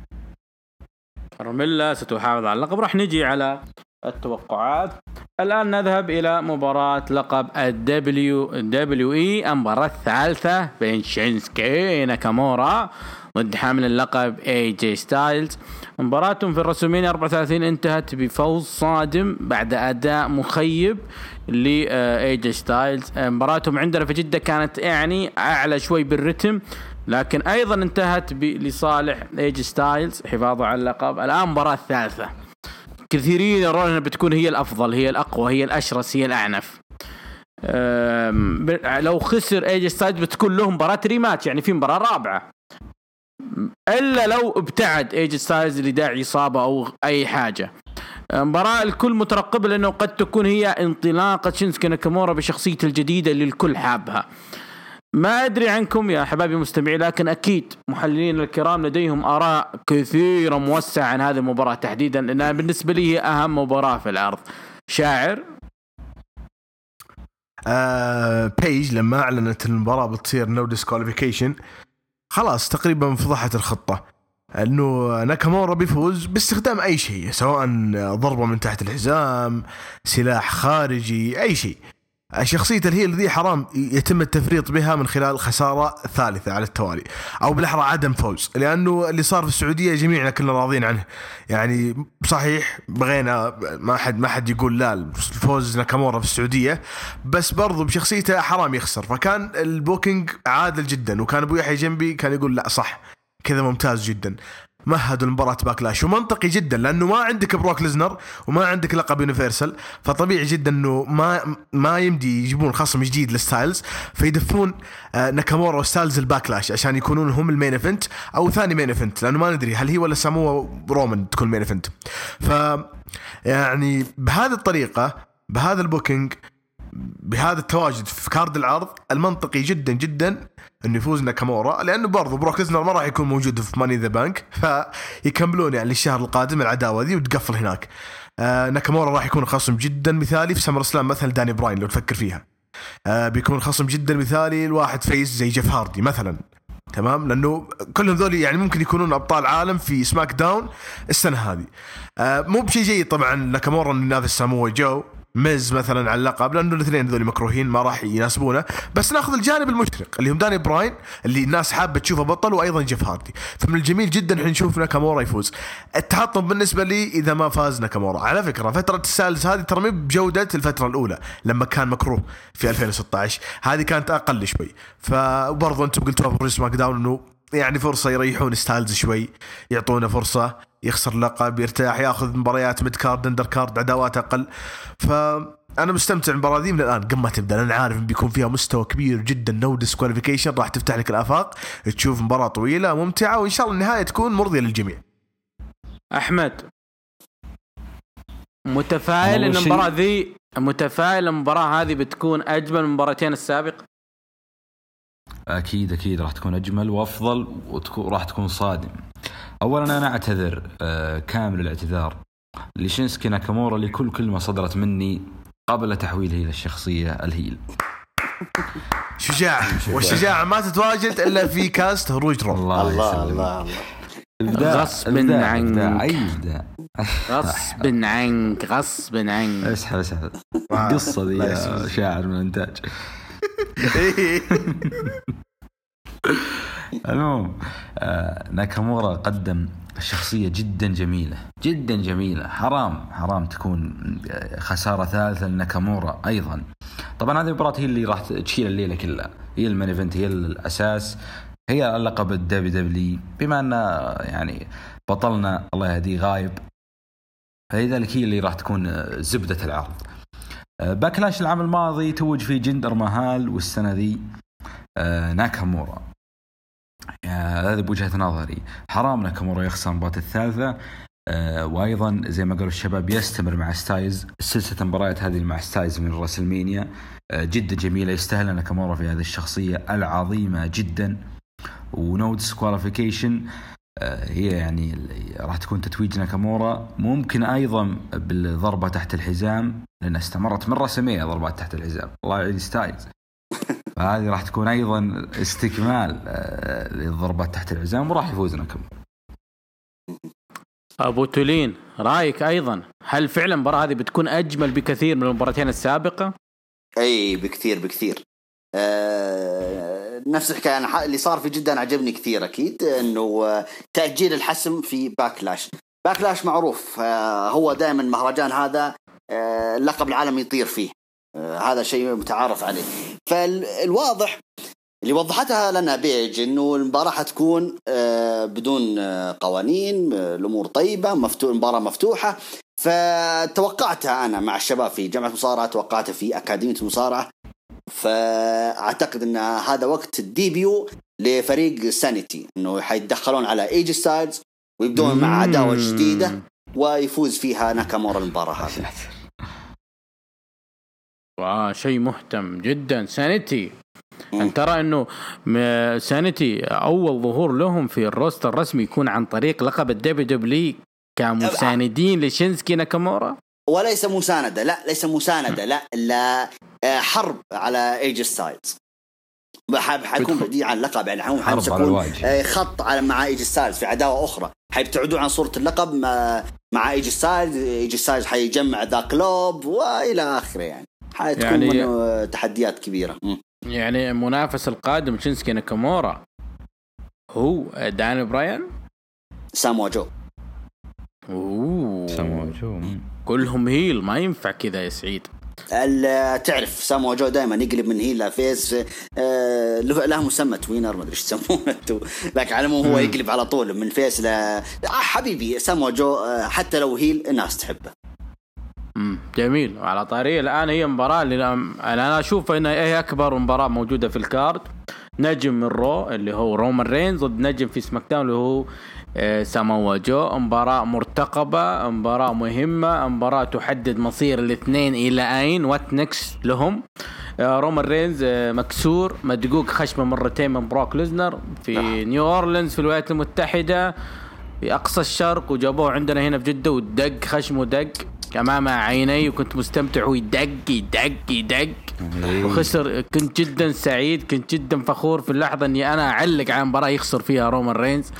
كارميلا ستحافظ على اللقب. راح نجي على التوقعات. الآن نذهب إلى مباراة لقب الدبليو دبليو إي، المباراة الثالثة بين شينسكي ناكامورا ضد حامل اللقب اي جي ستايلز. مباراتهم في الرسومين أربعة وثلاثين انتهت بفوز صادم بعد أداء مخيب لاي جي ستايلز. مباراتهم عندنا في جدة كانت يعني أعلى شوي بالرتم، لكن أيضا انتهت لصالح اي جي ستايلز حفاظه على اللقب. الآن مباراة الثالثة، كثيرين يرون أنها بتكون هي الأفضل، هي الأقوى، هي الأشرس، هي الأعنف. لو خسر اي جي ستايلز بتكون لهم مباراة ريماتش، يعني في مباراة رابعة، إلا لو ابتعد اي جي ستايلز لداعي إصابة أو أي حاجة. مباراة الكل مترقب لأنه قد تكون هي انطلاقة شينسكي ناكامورا بشخصيته الجديدة اللي الكل حابها. ما أدري عنكم يا حبايبي مستمعي، لكن أكيد محللين الكرام لديهم آراء كثيرة موسعة عن هذه المباراة تحديدا، لأنها بالنسبة لي هي أهم مباراة في العرض. شاعر آه بيج لما أعلنت المباراة بتصير نو ديسكواليفيكيشن خلاص تقريبا فضحت الخطة، أنه ناكامورا بيفوز باستخدام أي شيء، سواء ضربة من تحت الحزام، سلاح خارجي، أي شيء. شخصية الهيل ذي حرام يتم التفريط بها من خلال خسارة ثالثة على التوالي، أو بالأحرى عدم فوز، لأنه اللي صار في السعودية جميعنا كلنا راضين عنه. يعني صحيح بغينا ما حد ما حد يقول لا فوز ناكامورا في السعودية، بس برضو بشخصيته حرام يخسر. فكان البوكينج عادل جدا، وكان أبو يحيى جنبي كان يقول لا صح كذا ممتاز جدا. مهدوا المباراة باكلاش، ومنطقي جدا لأنه ما عندك بروك ليزنر وما عندك لقب يونيفرسال، فطبيعي جدا أنه ما ما يمدي يجيبون خصم جديد لستايلز، فيدفون ناكامورا وستايلز الباكلاش عشان يكونون هم المين إيفنت أو ثاني مين إيفنت، لأنه ما ندري هل هي ولا ساموا رومان تكون مين إيفنت. ف يعني بهذه الطريقة، بهذا البوكينج، بهذا التواجد في كارد العرض، المنطقي جدا جدا انه يفوز ناكامورا، لانه برضو بروك ليزنر ما راح يكون موجود في ماني ذا بانك، فيكملون يعني الشهر القادم العداوه ذي وتقفل هناك. آه ناكامورا راح يكون خصم جدا مثالي في سمر سلام مثل داني براين لو تفكر فيها. آه بيكون خصم جدا مثالي الواحد فيس زي جيف هاردي مثلا، تمام، لانه كلهم ذولي يعني ممكن يكونون ابطال عالم في سماك داون السنه هذه. آه مو بشيء جيد طبعا ناكامورا انه ينافس سامو جو ميز مثلا على اللقب، لانه الاثنين ذولي مكروهين ما راح يناسبونه. بس ناخذ الجانب المشرق اللي هم داني براين اللي الناس حابه تشوفه بطل، وايضا جيف هاردي. فمن الجميل جدا احنا نشوف ناكامورا يفوز. التحطم بالنسبه لي اذا ما فاز ناكامورا. على فكره فتره السالز هذه ترى مي بجوده الفتره الاولى لما كان مكروه في ألفين وستة عشر، هذه كانت اقل شوي. فبرضه انتم قلتوا في سماك داون انه يعني فرصه يريحون ستايلز شوي، يعطونه فرصه يخسر لقب يرتاح، ياخذ مباريات ميد كارد اندر كارد عداوات اقل. فانا مستمتع بالمباراه دي من الان قبل ما تبدا. انا عارف ان بيكون فيها مستوى كبير جدا، نو ديسكواليفيكيشن، راح تفتح لك الافاق، تشوف مباراه طويله ممتعه، وان شاء الله النهايه تكون مرضيه للجميع. احمد متفائل ان المباراه ذي متفائل المباراه هذه بتكون اجمل من مباراتين السابق؟ اكيد اكيد راح تكون اجمل وافضل، وراح تكون صادم. اولا انا اعتذر آه كامل الاعتذار لشينسكي ناكامورا لكل كلمه صدرت مني قبل تحويله الى الشخصيه الهيل. شجاعه، والشجاعه ما تتواجد الا في كاست هروج رو. الله الله الله, الله. غصب عنك غصب عنك غصب عنك اسحب اسحب القصه دي يا شاعر من الانتاج. المهم آه ناكامورا قدم شخصية جدا جميلة جدا جميلة. حرام حرام تكون خسارة ثالثة لناكامورا أيضا. طبعا هذه المباراة هي اللي راح تشيل الليلة كلها، هي المين ايفنت، هي الأساس، هي اللقب الدبليو دبليو. بما أن يعني بطلنا الله يهديه غايب، فلذلك هي اللي راح تكون زبدة العرض. باكلاش العام الماضي توج فيه جندر مهال، والسنة ذي ناكامورا. هذا بوجهة نظري. حرام ناكامورا يخسر المباراة الثالثة. آه وأيضا زي ما قالوا الشباب يستمر مع ستايلز. سلسلة المباريات هذه مع ستايلز من راسلمانيا آه جدا جميلة. يستاهل ناكامورا في هذه الشخصية العظيمة جدا. ونو ديسكواليفيكيشن آه هي يعني راح تكون تتويج ناكامورا. ممكن أيضا بالضربة تحت الحزام لأنها استمرت من رسمية ضربات تحت الحزام. الله يعين ستايلز. فهذه راح تكون أيضا استكمال آه للضربات تحت الحزام وراح يفوز ناكامورا. أبو تولين رأيك أيضا هل فعلا المباراة هذه بتكون أجمل بكثير من المباراتين السابقة؟ أي بكثير بكثير. آه نفس الحكاية. أنا اللي صار في جدا عجبني كثير أكيد إنه تأجيل الحسم في باكلاش. باكلاش معروف آه هو دائما مهرجان هذا آه اللقب العالمي يطير فيه. آه هذا شيء متعارف عليه. فالواضح اللي وضحتها لنا بيج إنه المباراة حتكون آه بدون آه قوانين. آه الأمور طيبة مفتوح مباراة مفتوحة. فتوقعتها أنا مع الشباب في جامعة مصارعة. توقعتها في أكاديمية المصارعة. فأعتقد أن هذا وقت الديبيو لفريق سانيتي إنه حيتدخلون على ايج ستايلز ويبدون مع عداوة جديدة ويفوز فيها ناكامورا المباراة هذه. واو شيء مهتم جدا سانيتي. أن ترى أنه سانيتي أول ظهور لهم في الروستر الرسمي يكون عن طريق لقب الدبليو دبليو كمساندين لشينسكي ناكامورا. وليس مساندة. لا ليس مساندة. لا لا حرب على ايج ستايلز. حيكون بدي عن اللقب يعني هم حيكون خط على مع ايج ستايلز في عداوة أخرى. حيبتعدوا عن صورة اللقب مع ايج ستايلز. ايج ستايلز حيجمع ذا كلوب وإلى آخره. يعني حتكون يعني تحديات كبيرة. م. يعني منافس القادم شينسكي ناكامورا هو داني براين سامو جو. اوه سامو جو كلهم هيل. ما ينفع كذا يا سعيد. تعرف سامو جو دائما يقلب من هيل لفيس. آه له مسمى توينر ما ادري ايش يسمونه لكن على مو هو يقلب على طول من فيس ل آه حبيبي سامو جو. آه حتى لو هيل الناس تحبه. امم جميل. وعلى طاري الان هي مباراه اللي انا اشوف انها هي اكبر مباراه موجوده في الكارد. نجم من رو اللي هو رومان رينز ضد نجم في سماك داون اللي هو سامو جو. مباراة مرتقبة. مباراة مهمة. مباراة تحدد مصير الاثنين إلى أين وات نكست لهم. رومان رينز مكسور مدقوق خشمه مرتين من بروك ليزنر في نيو أورلينز في الولايات المتحدة في أقصى الشرق. وجابوه عندنا هنا في جدة ودق خشمه دق أمام عيني. وكنت مستمتع ويدق يدق يدق وخسر. كنت جدا سعيد. كنت جدا فخور في اللحظة أني أنا أعلق على مباراة يخسر فيها رومان رينز.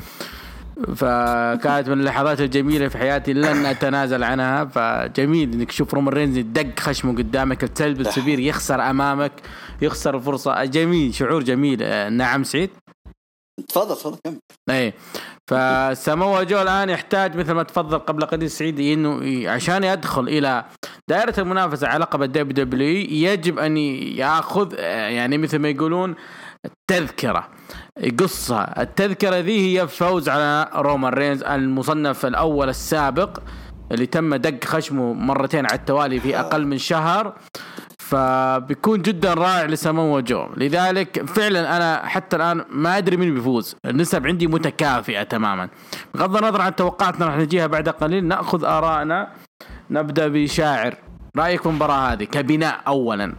فكانت من اللحظات الجميلة في حياتي لن أتنازل عنها. فجميل إنك تشوف رومان رينز يدق خشمه قدامك التلب السبير يخسر أمامك يخسر الفرصة. جميل شعور جميل. نعم سعيد تفضل تفضل كم. ايه فسامو جو الآن يحتاج مثل ما تفضل قبل قليل سعيد إنه عشان يدخل إلى دائرة المنافسة على لقب الدبليو دبليو يجب أن يأخذ يعني مثل ما يقولون التذكرة قصة. التذكرة ذي هي فوز على رومان رينز المصنف الأول السابق اللي تم دق خشمه مرتين على التوالي في أقل من شهر. فبيكون جدا رائع لسامو جو. لذلك فعلا أنا حتى الآن ما أدري مين بيفوز. النسب عندي متكافئة تماما. بغض النظر عن توقعاتنا رح نجيها بعد قليل. نأخذ آراءنا. نبدأ بشاعر. رأيكم المباراة هذه كبناء أولا؟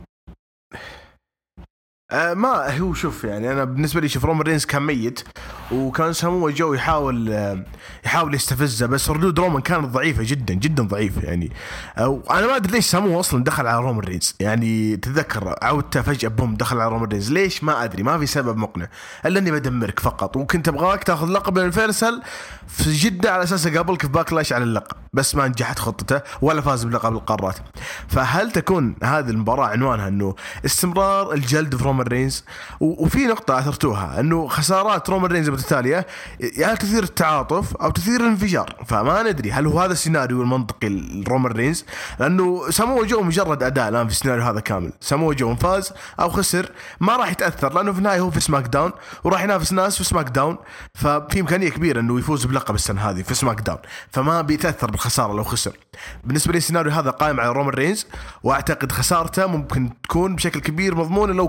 آه ما هو شوف يعني أنا بالنسبة لي شوف رومان رينز كان ميت وكان سامو جو يحاول آه يحاول يستفزه بس ردود رومان كانت ضعيفة جدا جدا ضعيفة يعني. آه أنا ما أدري ليش سامو أصلا دخل على رومان رينز يعني. تتذكر عودته فجأة بوم دخل على رومان رينز ليش ما أدري. ما في سبب مقنع إلا إني بدمرك فقط. وكنت أبغاك تأخذ لقب الفيرسال في جدة على أساس قابلك في باكلاش على اللقب بس ما نجحت خطته ولا فاز بلقب القارات. فهل تكون هذه المباراة عنوانها إنه استمرار الجلد في رومان رينز؟ وفي نقطة أثرتوها إنه خسارات رومان رينز متتالية يا تثير التعاطف أو تثير الانفجار. فما ندري هل هو هذا السيناريو المنطقي لرومان رينز لأنه سامو جو مجرد أداء الآن في السيناريو هذا كامل. سامو جو فاز أو خسر ما راح يتأثر لأنه في النهاية هو في سماك داون وراح ينافس ناس في سماك داون. ففي إمكانية كبيرة إنه يفوز بلقب السنة هذه في سماك داون فما بيتأثر بالخسارة لو خسر. بالنسبة لي السيناريو هذا قائم على رومان رينز وأعتقد خسارته ممكن تكون بشكل كبير مضمونة لو كانت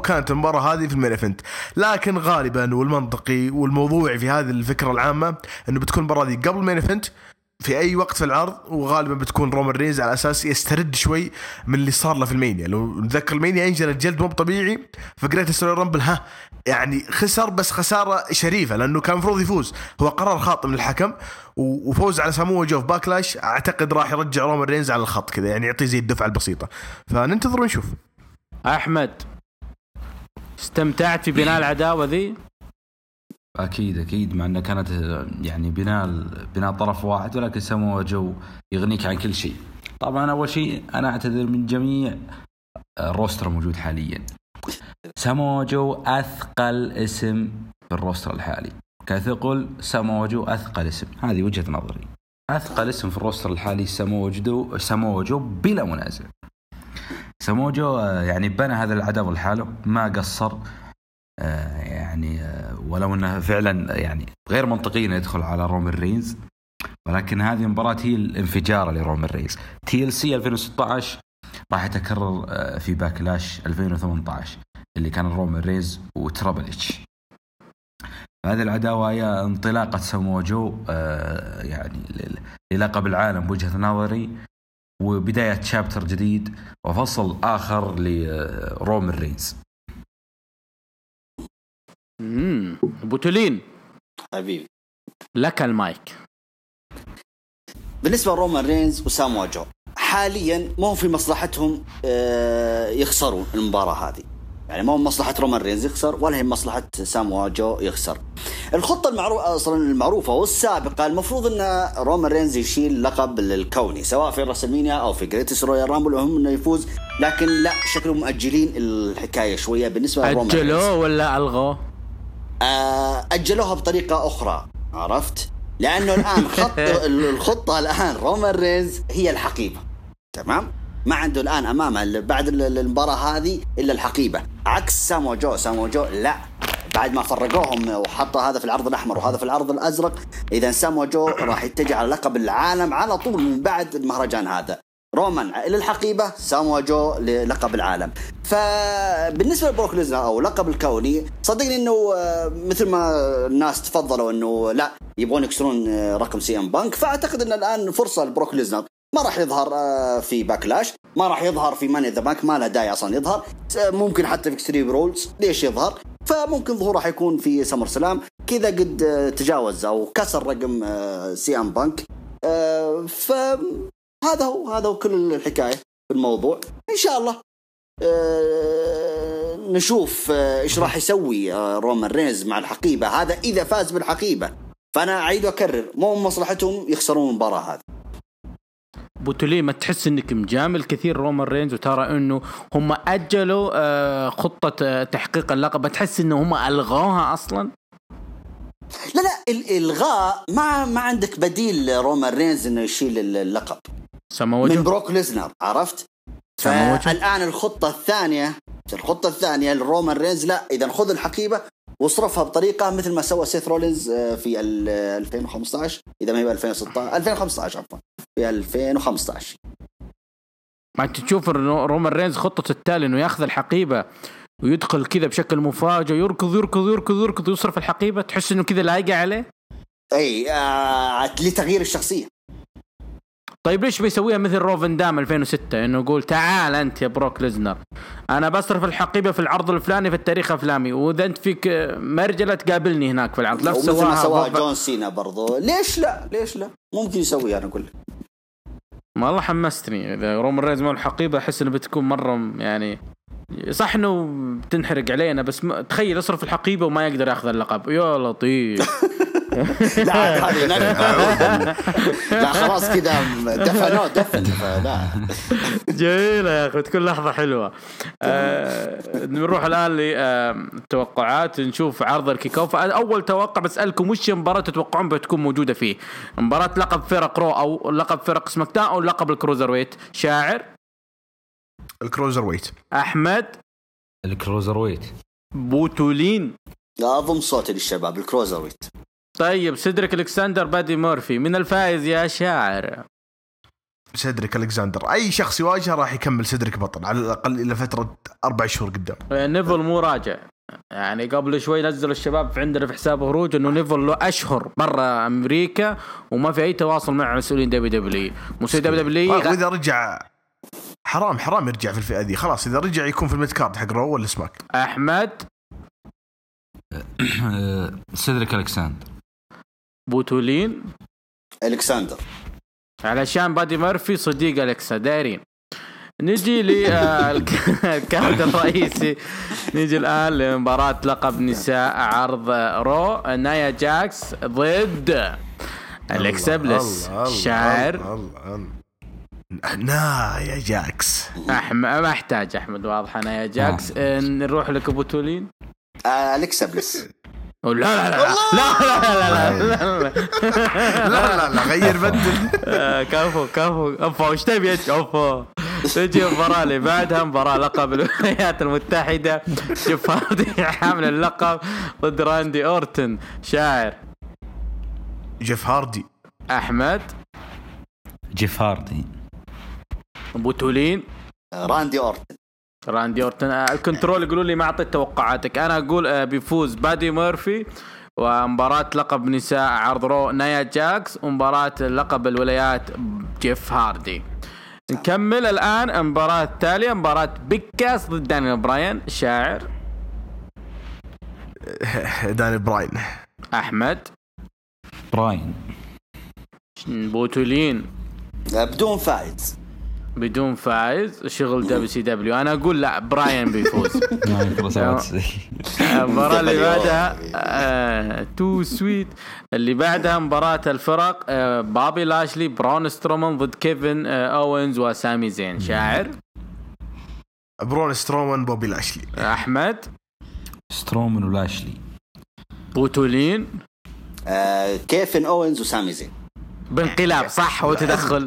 المباراة هذه في المين ايفنت. لكن غالبا والمنطقي والموضوعي في هذه الفكرة العامة انه بتكون المباراة دي قبل المين ايفنت في اي وقت في العرض، وغالبا بتكون رومان رينز على اساس يسترد شوي من اللي صار له في المانيا. لو نتذكر المانيا انجل الجلد مو طبيعي، فقريت ستوري رامبل ها يعني خسر بس خساره شريفه لانه كان المفروض يفوز. هو قرار خاطئ من الحكم، وفوز على سامو جو في باكلاش اعتقد راح يرجع رومان رينز على الخط كذا، يعني يعطيه زي الدفعه البسيطه. فننتظر ونشوف. احمد استمتعت في بناء العداوه ذي؟ أكيد أكيد، مع أنها كانت يعني بناء بناء طرف واحد، ولكن سامو جو يغنيك عن كل شيء. طبعا أول شيء أنا أعتذر من جميع الروستر موجود حاليا. سامو جو أثقل اسم في الروستر الحالي، كثقل سامو جو أثقل اسم، هذه وجهة نظري. أثقل اسم في الروستر الحالي سامو جو، سامو جو بلا منازع. سامو جو يعني بنى هذا العداوة لحاله، ما قصر. آه يعني آه ولو انه فعلا يعني غير منطقي انه يدخل على رومان رينز، ولكن هذه المباراة هي الانفجار لرومان رينز. تي ال سي ألفين وستة عشر راح يتكرر آه في باكلاش ألفين وثمانية عشر اللي كان رومان رينز وترابل اتش. هذه العداوة هي انطلاقة سامو جو آه يعني للقب العالم بوجهة نظري، وبداية شابتر جديد وفصل آخر لرومان رينز. امم بوتولين حبيبي لك المايك. بالنسبة لرومان رينز وسامو جو حاليا ما هو في مصلحتهم يخسرون المباراة هذه، يعني ما هو مصلحة رومان رينز يخسر ولا هي مصلحة سامو جو يخسر. الخطة المعروفة أصلا المعروفة والسابقة المفروض أن رومان رينز يشيل لقب الكوني سواء في راسلمانيا أو في جريتس رويال رامبل وهم إنه يفوز، لكن لا شكلهم مؤجلين الحكاية شوية بالنسبة لرومان رينز. أجلوه ولا ألغوه؟ أجلوها بطريقة أخرى، عرفت؟ لأنه الآن خط الخطة الآن رومان رينز هي الحقيبة، تمام؟ ما عنده الآن أمامه بعد المباراة هذه إلا الحقيبة، عكس سامو جو. سامو جو لا، بعد ما فرقوهم وحطوا هذا في العرض الأحمر وهذا في العرض الأزرق، إذا سامو جو راح يتجه على لقب العالم على طول من بعد المهرجان هذا. رومان إلى الحقيبة، سامو جو للقب العالم. فبالنسبة لبروك ليزنر أو لقب الكوني، صدقني إنه مثل ما الناس تفضلوا إنه لا يبغون يكسرون رقم سي ام بانك، فأعتقد إن الآن فرصة لبروك ليزنر. ما راح يظهر في باكلاش، ما راح يظهر في ماني ذا بانك، ما له داعي أصلا يظهر. ممكن حتى في اكستريم رولز ليش يظهر، فممكن ظهوره راح يكون في سمر سلام كذا قد تجاوز أو كسر رقم سي ام بانك. فهذا هو هذا هو كل الحكاية في الموضوع. إن شاء الله أه نشوف ايش راح يسوي رومان رينز مع الحقيبة هذا إذا فاز بالحقيبة. فأنا أعيد وأكرر، مو مصلحتهم يخسرون المباراة هذه. بوتولي ما تحس انك مجامل كثير رومان رينز، وترى انه هم اجلوا آه خطة تحقيق اللقب، تحس انه هم الغوها اصلا؟ لا لا الالغاء ما ما عندك بديل رومان رينز انه يشيل اللقب من بروك ليزنر، عرفت؟ الآن الخطة الثانية الخطة الثانية لرومان رينز لا، إذا خذ الحقيبة واصرفها بطريقة مثل ما سوى سيث رولينز في ألفين وخمسة عشر، إذا ما هي ألفين وستة عشر ألفين وخمسة عشر عفوا في ألفين وخمسة عشر. ما تشوف رومان رينز خطة التالي إنه يأخذ الحقيبة ويدخل كذا بشكل مفاجئ، يركض يركض يركض يركض ويصرف الحقيبة، تحس إنه كذا لايقة عليه؟ أي آه لتغيير الشخصية. طيب ليش بيسويها مثل روفن دام ألفين وستة، انه يقول تعال انت يا بروك ليزنر انا بصرف الحقيبه في العرض الفلاني في التاريخ الفلاني، واذا انت فيك مرجله تقابلني هناك في العرض. نفس ما سواها جون سينا برضو، ليش لا ليش لا ممكن يسويها. انا اقول والله حمستني. اذا رومان رينز مع الحقيبه احس انه بتكون مره يعني صح انه بتنحرق علينا، بس تخيل يصرف الحقيبه وما يقدر ياخذ اللقب، يا لطيف. لا هذه لا خلاص كذا دفنوا دفن لا جميلة يا أخي، تكون لحظة حلوة. آه نروح الآن للتوقعات، نشوف عرض الكيك أوف. أول توقع بسألكم وش مباراة تتوقعون بتكون موجودة فيه؟ مباراة لقب فرق رو أو لقب فرق سماك داون أو لقب الكروزر ويت؟ شاعر الكروزر ويت. أحمد الكروزر ويت. بوتولين أضم صوتي للشباب الكروزر ويت. طيب سيدريك ألكسندر بادي مورفي، من الفائز يا شاعر؟ سيدريك ألكساندر. أي شخص يواجهه راح يكمل سيدريك بطل على الأقل إلى فترة أربع شهور قدام. نيفل مو راجع يعني، قبل شوي نزلوا الشباب عندنا في حساب هروج انه نيفل له اشهر برا امريكا وما في اي تواصل مع مسؤولين دبليو دبليو. مسؤولين دبليو دبليو واذا رجع حرام حرام يرجع في الفئه دي خلاص. اذا رجع يكون في الميد كارد حق رو ولا سماك. احمد سيدريك ألكساندر. بوتولين ألكساندر علشان بادي ميرفي صديق أليكسا دايرين. نجي للكارد الرئيسي. نجي الآن لمباراة لقب نساء عرض رو. نايا جاكس ضد أليكسا بليس. شاعر نايا جاكس. أحمد ما احتاج أحمد واضحة نايا جاكس. نروح لك بوتولين. أليكسا بليس. لا لا لا لا لا لا لا لا لا غير بدل. كفو كفو أفا وش تبي أفا. تجي المباراة اللي بعدها مباراة لقب الولايات المتحدة. جيف هاردي حامل اللقب ضد راندي أورتن. شاعر جيف هاردي. أحمد جيف هاردي. بوتولين راندي أورتن. راندي أورتن. الكنترول يقولوا لي ما أعطيت توقعاتك. أنا أقول بيفوز بادي ميرفي. ومباراة لقب نساء عرض رو نايا جاكس. ومباراة لقب الولايات جيف هاردي. نكمل الآن المباراة التالية مباراة بيكاس ضد دانيال براين. شاعر دانيال براين. أحمد براين. بوتولين بدون فائز. بدون فائز شغل دبليو سي دبليو. أنا أقول لا براين بيفوز. المباراة اللي بعدها تو سويت. اللي بعدها مباراة الفرق بابي لاشلي برون سترومان ضد كيفن أوينز وسامي زين. شاعر برون سترومان بوبي لاشلي. أحمد سترومان ولاشلي. بوتولين آه كيفن أوينز وسامي زين. بانقلاب صح وتدخل.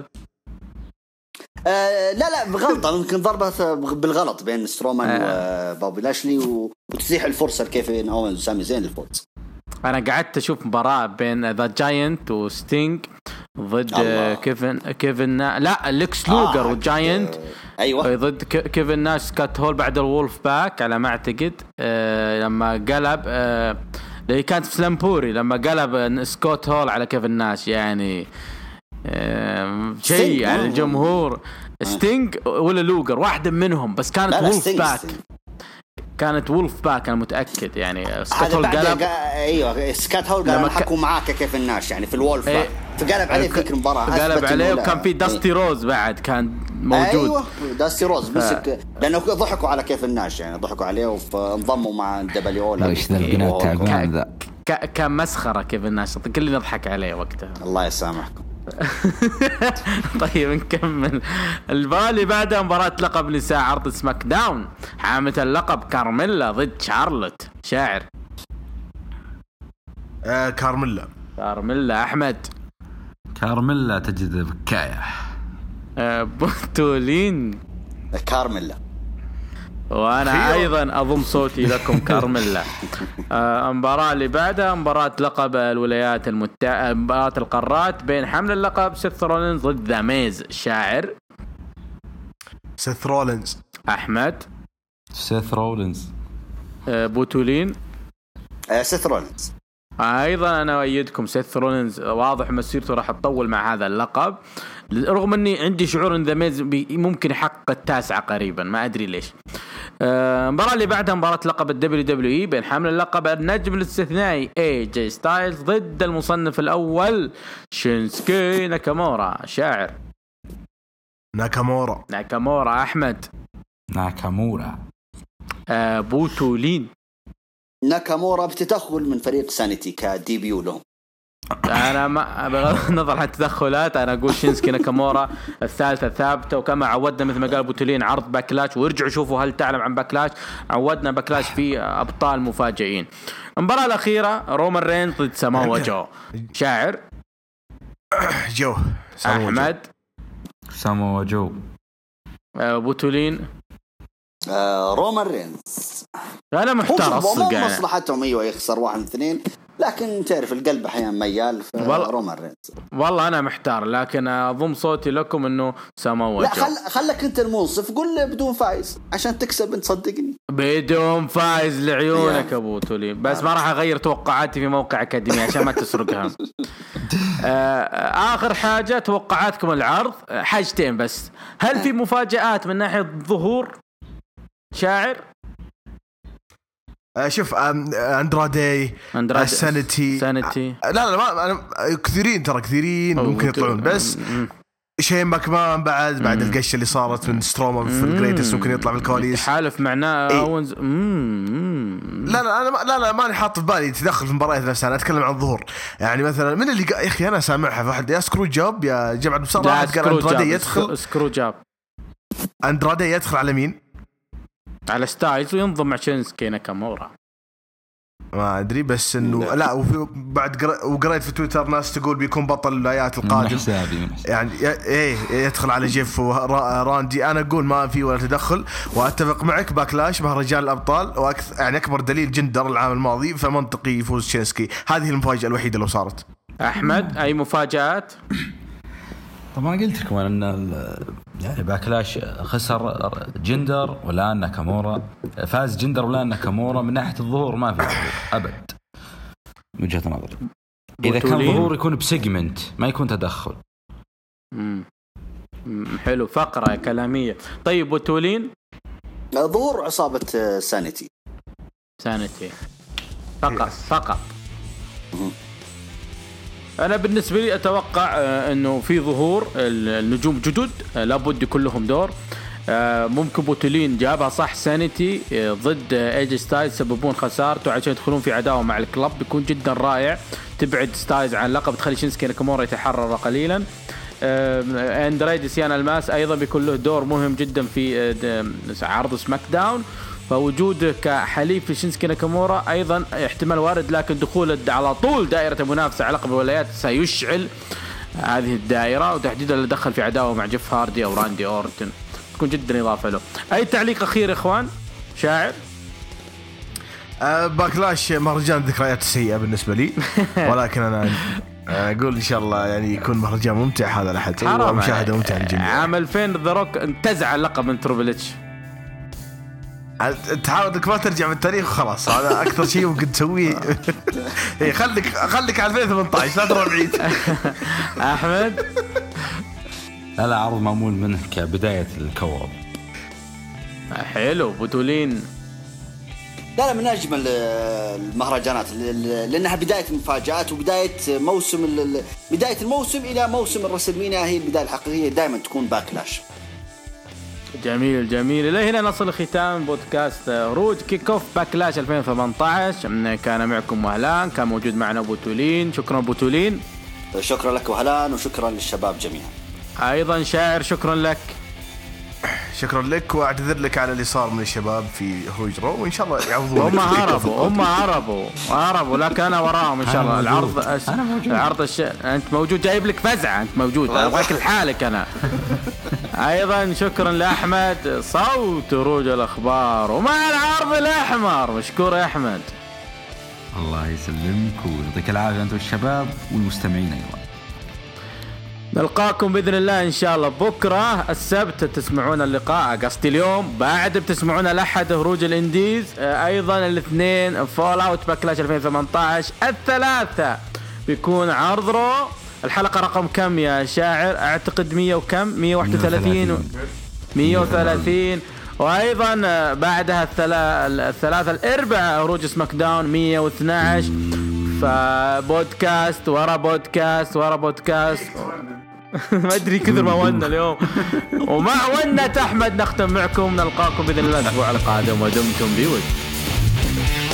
آه لا لا بغلطة ممكن ضربة بالغلط بين سترومان آه. وبوبي لاشلي وتتيح الفرصة لكيفن أوينز وسامي زين للفوز. أنا قعدت أشوف مباراة بين ذا جاينت وستينج ضد الله. كيفن كيفن لا ليكس لوجر آه وجاينت آه. أيوة ضد كيفن ناش سكات هول بعد الولف باك على ما أعتقد. آه لما قلب آه اللي كانت في سلامبوري لما قلب سكوت هول على كيفن ناش يعني آه شيء يعني الجمهور. ستينج ولا لوجر واحدة منهم بس كانت وولف باك. كانت وولف باك أنا متأكد يعني. سكات هول قلب أيوة سكات هول قلب حكوا معاك كيف الناش يعني في الوولف باك فقلب عليه فيك المباراة. قلب عليه وكان في داستي روز بعد كان موجود. أيوة داستي روز مسك لأنه ضحكوا على كيف الناش يعني ضحكوا عليه وانضموا مع دبليو. ايش ذا القناة تعبان ذا. كان مسخرة كيف الناس كل نضحك عليه وقتها. الله يسامحكم. طيب نكمل. المباراة اللي بعدها مباراة لقب نساء عرض سماك داون. حاملة اللقب كارميلا ضد شارلوت. شاعر آه كارميلا. كارميلا. أحمد كارميلا تجد بكاية. آه بوتولين. كارميلا. وأنا أيضا أضم صوتي لكم كارميلا. المباراة اللي بعدها مباراة لقب الولايات المتحدة مباراة القارات بين حمل اللقب سيث رولينز ضد ذا ميز. شاعر سيث رولينز. أحمد سيث رولينز. بوتولين سيث رولينز. أيضا أنا أؤيدكم سيث رولينز. واضح مسيرته راح تطول مع هذا اللقب رغم أني عندي شعور أن ذا ميز ممكن يحقق التاسعة قريبا ما أدري ليش. المباراة اللي بعدها مباراة لقب الدبليو دبليو إي بين حامل اللقب النجم الاستثنائي اي جي ستايلز ضد المصنف الأول شينسكي ناكامورا. شاعر ناكامورا. ناكامورا. أحمد ناكامورا. آه بوتولين. ناكامورا بتدخل من فريق سانيتي كديبيو لهم. أنا ما بغض النظر عن التدخلات أنا أقول شينسكي ناكامورا الثالثة ثابتة. وكما عودنا مثل ما قال بوتولين عرض باكلاش وارجعوا شوفوا هل تعلم عن باكلاش. عودنا باكلاش في أبطال مفاجئين. المباراة الأخيرة رومان رينز ضد ساموا جو. شاعر جو. أحمد ساموا جو. بوتولين آه رومان رينز. أنا محتار أصدق يعني مصلحتهم أيوة يخسر واحد من اثنين لكن تعرف القلب أحيانا ميال في رومان رينز. والله أنا محتار لكن أضم صوتي لكم إنه ساموا لا خل... خلك أنت المنصف قول بدون فايز عشان تكسب أنت صدقني. بدون فايز لعيونك أبو تولين بس ما راح أغير توقعاتي في موقع أكاديمي عشان ما تسرقها. آخر حاجة توقعاتكم العرض حاجتين بس. هل في مفاجآت من ناحية ظهور شاعر؟ شوف اندرادي سانيتي سانيتي لا لا ما أنا كثيرين ترى كثيرين ممكن يطلعون بس شيء ماكمان بعد بعد القشه اللي صارت من ستروما في الجريتس ممكن يطلع من الكواليس حالف معناه اونز. لا لا انا لا لا ماني حاط في بالي تدخل في مباريات نفسها. انا اتكلم عن الظهور يعني مثلا من اللي يا اخي انا سامعها في واحد يا سكرو جاب يا جماعه بصراحه قال اندرادي يدخل سكرو جاب اندرادي يدخل على مين؟ على ستايلز وينضم مع شينسكي ناكامورا. ما ادري بس انه لا وفي بعد وقريت في تويتر ناس تقول بيكون بطل الولايات القادم يعني ايه يدخل على جيف وراندي. انا اقول ما في ولا تدخل واتفق معك باكلاش مهرجان الابطال واكثر يعني اكبر دليل جندر العام الماضي فمنطقي يفوز شينسكي. هذه المفاجاه الوحيده لو صارت. احمد اي مفاجات؟ طبعا قلت لكم ان يعني باكلاش خسر جندر ولا ناكامورا فاز جندر ولا ناكامورا. من ناحيه الظهور ما في ظهور ابد وجهه نظري. اذا كان ظهور يكون بسيجمنت ما يكون تدخل. امم حلو فقره كلاميه. طيب وتولين؟ ظهور عصابه سانيتي سانيتي فقط فقط. أنا بالنسبة لي أتوقع أنه في ظهور النجوم جدد لابد كلهم دور. ممكن بوتولين جابها صح سانيتي ضد ايج ستايلز سببون خسارته عشان يدخلون في عداوة مع الكلب بيكون جدا رائع. تبعد ستايلز عن اللقب تخلي شينسكي ناكامورا يتحرر قليلا. اندريدي سيان الماس أيضا بيكون له دور مهم جدا في عرض سماك داون. فوجوده كحليف في شينسكي ناكامورا أيضا احتمال وارد لكن دخوله على طول دائرة المنافسة على لقب الولايات سيشعل هذه الدائرة وتحديدا اللي دخل في عداوة مع جيف هاردي أو راندي أورتن تكون جدا إضافة له. أي تعليق أخير إخوان شاعر؟ أه باكلاش مهرجان ذكريات سيئة بالنسبة لي ولكن أنا أقول إن شاء الله يعني يكون مهرجان ممتع هذا لحد ومشاهدة ممتعة للجميع. عام ألفين ذا روك انتزع اللقب من تريبل اتش. تحاول انك ما ترجع بالتاريخ وخلاص هذا اكثر شيء ممكن تسويه. اي خليك خليك على ألفين وثمانية عشر لا تروح بعيد. احمد لا لا عرض معمول منه كبدايه الكواب. حلو بوتولين. لا لا من اجمل المهرجانات لانها بدايه المفاجات وبدايه موسم بدايه الموسم الى موسم الرسلمينيا هي البدايه الحقيقيه دائما تكون باكلاش. جميل جميل. إلى هنا نصل ختام بودكاست هروج كيك اوف باكلاش ألفين وثمانية عشر. كان معكم وهلان كان موجود معنا بوتولين. شكرا بوتولين. شكرا لك وهلان وشكرا للشباب جميعا. أيضا شاعر شكرا لك. شكرا لك واعتذر لك على اللي صار من الشباب في هروج رو وإن شاء الله يعوضون. هم هربوا هم هربوا هربوا لكن أنا وراهم إن شاء الله. العرض أش... العرض الش... أنت موجود جايب لك فزعة أنت موجود أبغاك لحالك أنا. أيضا شكرا لأحمد صوت هروج الأخبار ومع العرض الأحمر. مشكور يا أحمد. الله يسلمك ويعطيك العافية أنت والشباب والمستمعين أيضا. نلقاكم بإذن الله إن شاء الله بكرة السبت تسمعون اللقاء قصدي اليوم بعد بتسمعون الأحد هروج الإنديز. أيضا الاثنين فول أوت باكلاش ألفين وثمانية عشر. الثلاثة بيكون عرض رو. الحلقة رقم كم يا شاعر؟ أعتقد مية وكم مية وواحد وثلاثين مية وثلاثين. وأيضا بعدها الثلاثة الأربعة هروج سماك داون مية واثني عشر. فبودكاست ورا بودكاست ورا بودكاست ما أدري كثر ما ولنا اليوم. ومع ونة أحمد نختم معكم. نلقاكم بإذن الله الأسبوع القادم ودمتم بود.